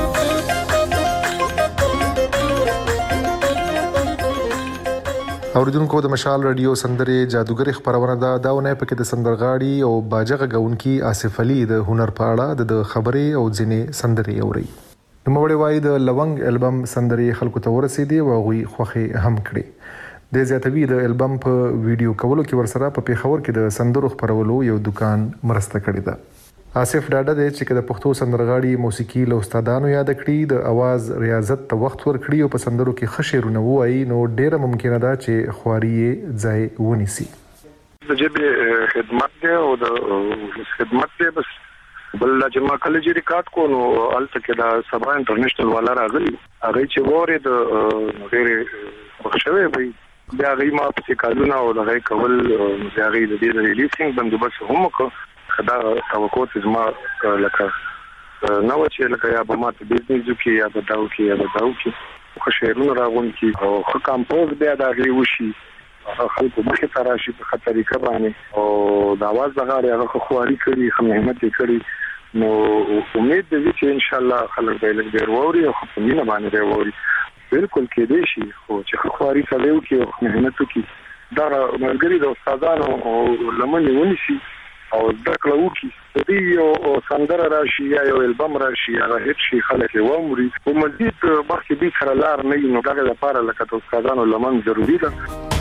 اوریدونکو د مشال رادیو سندرې جادوګر خبرونه دا ونه پکې د سندرغاړي او باجغه غونکي آصف علي د هنر پاړه د خبرې او ځینې سندرې اوري نوموړی وایي د لونګ البم سندرې خلکو ته ورسېدي او غوي خوخه هم کړي د زیاتوي د البم په ویډیو کولو کې ورسره په پیښور کې د سندرو خبرولو یو دکان مرسته کړې ده آصف ډاډه دی چې د پښتو سندرغاړي موسیقي له استادانو یاد کړي د आवाज ریاضت ته وخت ورکړي او په سندرو کې خشرونه وایي نو ډیره ممکنه ده چې خواري ځای ونیسي د جبه خدمت دی او د خدمت دی بس بل چې ما کله چې ریکارډ کو نو الته کې دا سبا انټرنیشنل والا راغلی هغه چې وره د غیر بخښوي وي بیا غي ما په کالونه او د غي کول بیا غي د دې ریلیسینګ بندوبست هم کو دا توقع زما لکه نو چې لکه یا به ماته بزنس کې یا به داو کې خو شهرونه راغون کې او خو کمپوز بیا دا غي وشي خلکو مخه تراشي په خطرې کبانه او دا आवाज دغه هغه خواري کړی خو مهمت کړی نو امید دې چې ان شاء الله خلک به لږ ډیر ووري او په مینه باندې ووري بالکل کې دې شي خو چې خواري سره وکي او مهمت وکي دا مرګري د استادانو او لمنې ونیسي او دکړه وکي دې او سندره راشي یا یو البم راشي هغه هیڅ شي خلک ومري او مزید بخښ دې سره لار نه نو دغه لپاره لکه د استادانو لمن ضروری ده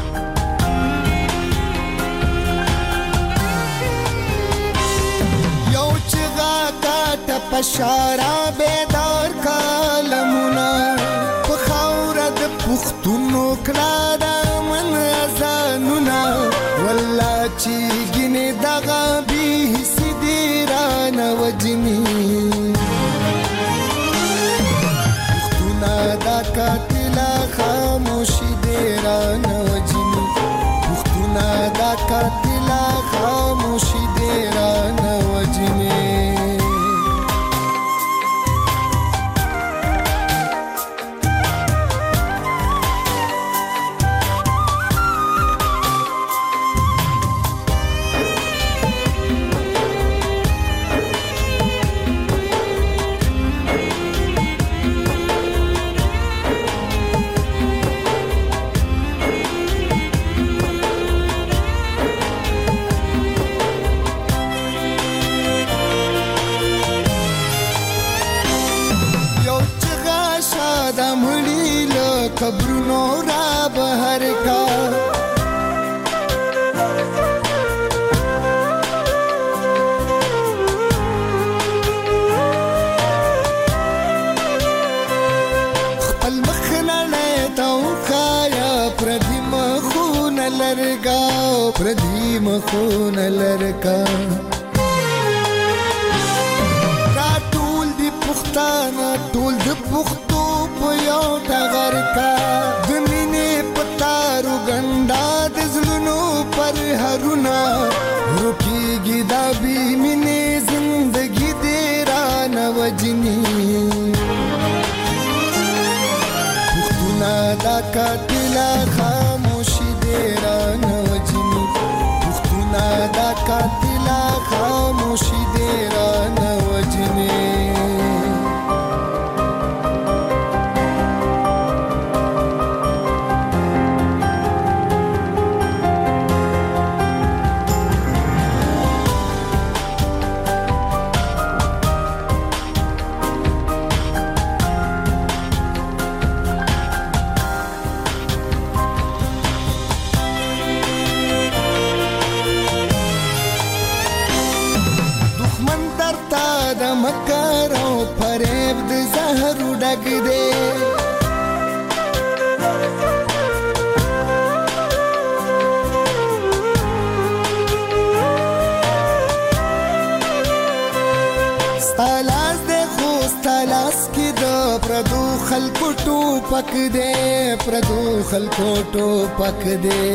یو چې غاټه پشارا بیدار کلمونه په خاور د پښتونو کړه من ازانونه والله چې ګینه دغه به سیدران وجنی پښتونه دا قاتل خاموشي دیران وجنی پښتونه دا قاتل خاموشي دیران وجنی خبرونو را بهر کا خپل مخنا نه تاو خایا پردی مخون لرګا پردی مخون لرګا را ټول دی پخت پښتانه ټول د پښتو په یو ټغر کا د مینې پتارو ګنډا د زړونو پر هرونه روکیږي دا بی مینې زندگی دې را نه وجني پښتونه دا قاتله خاموشي دې را نه وجني پښتونه دا قاتله خاموشي دې را نه وجني پک دے پردو خلکو ټوپک دے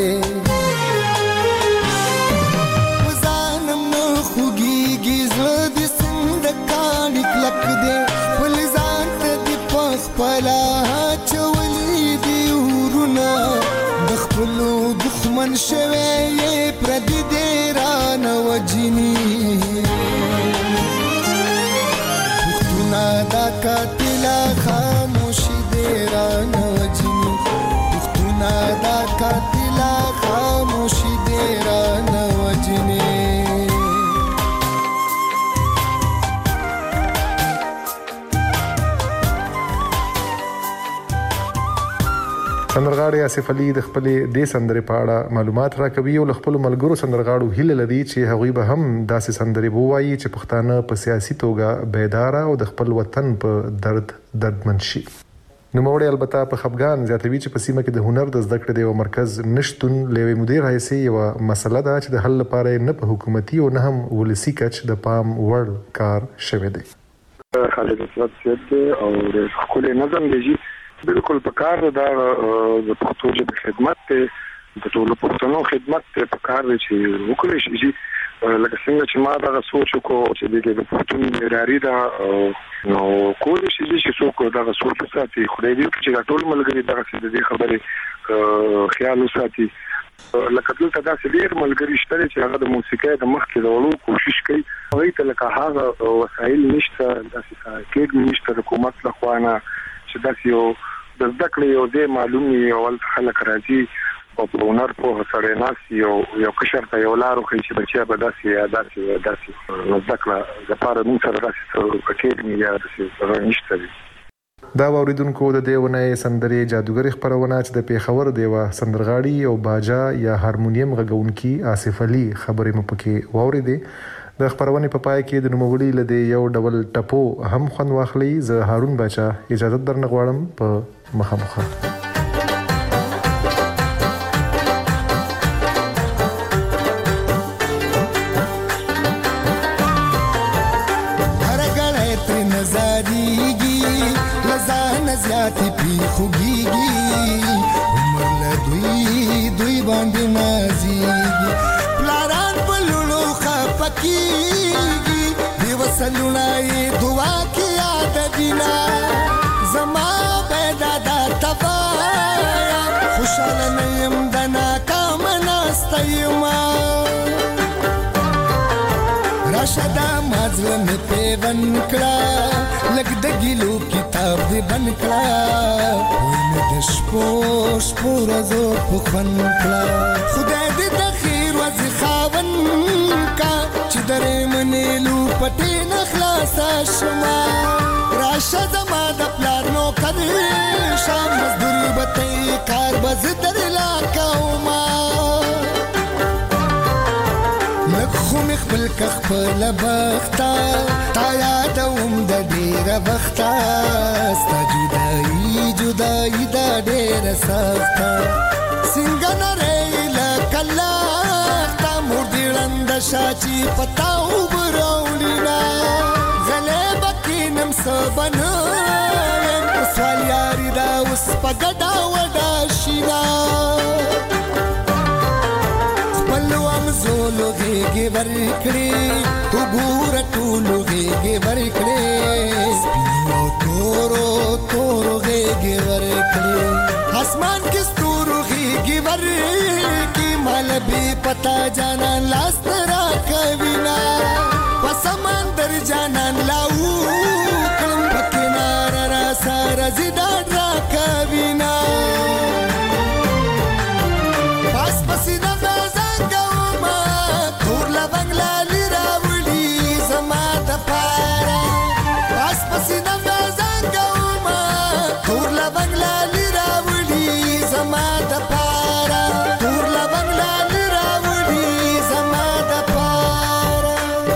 وزانم نه خوږیږي زړه د سند کاڼي کلک دے خپل ځان ته د پخپله چولی دي ورونه د خپلو دښمن شوی یې پردي دې رانه وجني پښتونه دا قاتله خاموشي رانه وجني پښتونه دا قاتله خاموشي دې رانه وجني سندرغاړي آصف علي د خپلې دې سندرې په اړه معلومات راکوي او خپل ملګرو سندرغاړو هیله لري چې هغوی به هم داسې سندرې ووایي چې پښتانه په سیاسي توګه بیداره او د خپل وطن په دردمن شي. نوموړی البته په خفګان زیاتوي چې په سیمه کې د هنر د زده کړې د یو مرکز نشتون له یوې مودې راهیسې یوه مسله ده چې د حل لپاره نه په حکومتي او نه هم ولسي کچ د پام وړ کار شوی دی. خالد اسد سید او د خپل نظم دی بالکل په کار دا د پښتو ژبې خدمت ته د ټولو پښتنو خدمت ته په کار دی چې وکړي شي لکه څنګه چې ما دا سوچ وکړ چې د پښتون معیاري دا نو کولی شي چې څوک دا سوچ وساتي خدای دې چې دا ټول ملګري دا دې خبرې خیال وساتي لکه دلته دا ډېر ملګري شته چې هغه د موسیقۍ د مخ کې د ورو کوشش کوي هغه ته لکه هغه وسایل نشته داسې کې نشته د حکومت لخوا نه چې داسې یو د زده کړې یو دې معلومي اول خلک راځي او په هنر په سره ناس یو کشر ته یو لارو کوي چې بچیا به داسې زده کړه د پاره موږ سره داسې اکیډمي یا داسې نشته دي. دا اوریدونکو د دیونه سندرې جادوګر خبرونه چې د پیښور دیوه سندرغاړي او باجا یا هارمونیم غږونکي آصف علي خبرې مو پکې واوریدې. د خبرونه په پای کې د نوموړي لدی یو ډول ټپو هم خون واخلي. زه هارون باچا اجازه درنه غواړم په مخامخه. زیاتی پی خوگیگی عمر لدوی باندې نازیگی پلاران بلولو خفکیگی دیوسلونای دعا کی یاد دینا زما بیدا دا تبایا خوشحال نیم دنا کامناستایما راشدا مازلم پیون کړه لګ د ګلو کتاب دې بن کړه وینې د شپو رازو په خون کړه خدای دې د خیر وځي خاون کا چې درې منې لو پټې نه خلاص شما راشدا ما د پلار نو کړي شام مزدوري بتې کار بز در لا کوما خو مخبل کخبل بختا تا یادوم د ډیر وختا ستا جدائی دا ډیر سختا څنګه نری لکلا تا مردیړند شاچی پتاو براولینا غلې بکینم سبنا سوال یاری دا اوس پګډا وډا شینا خپلوام زولو غېږې ورکړې وګور ټولو غېږې ورکړې سپینو تورو تورو غېږې ورکړې اسمان کې ستورو غېږې ورکړې مال به پتا جانان لاس ترا کوینا پسمندر جانان لاو کلم پکنار را سارا زیدان را کوینا پاس پسینا فیزانگو ما تور لبنگلا لی راولی زما دپارا پاس پسینا فیزانگو ما تور لبنگلا لی راولی زما دپارا تور لبنگلا لی راولی زما دپارا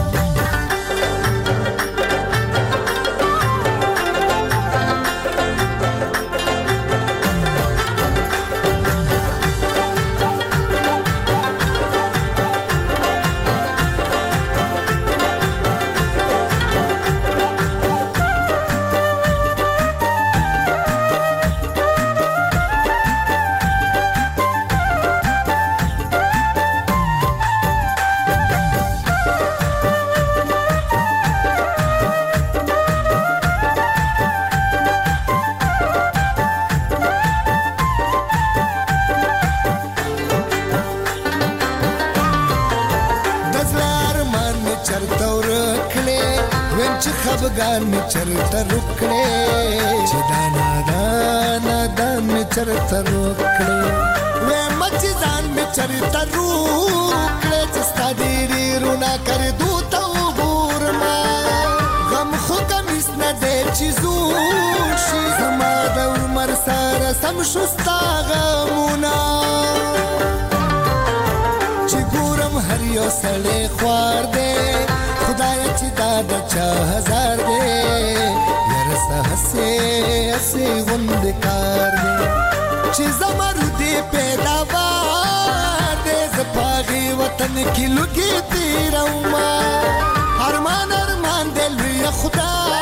خفګان می چرته رکړې چې دانا دانا دان می چرته رکړې وې مچ ځان می چرته رکړې چې ستاديري رونا کړ دوته وګورما غم خو کمیس نه دې چې زور شي زما د عمر سره سم شستا غمونا چې ګورم هر یو سړی خوار دې خدای چې دا د چا هزار دی یرسه هسه هسه غند کار دی چې زمرو دی پیداوار دی زپاغي وطن کې لګي تیروما ارمان ارمان دل وی خدای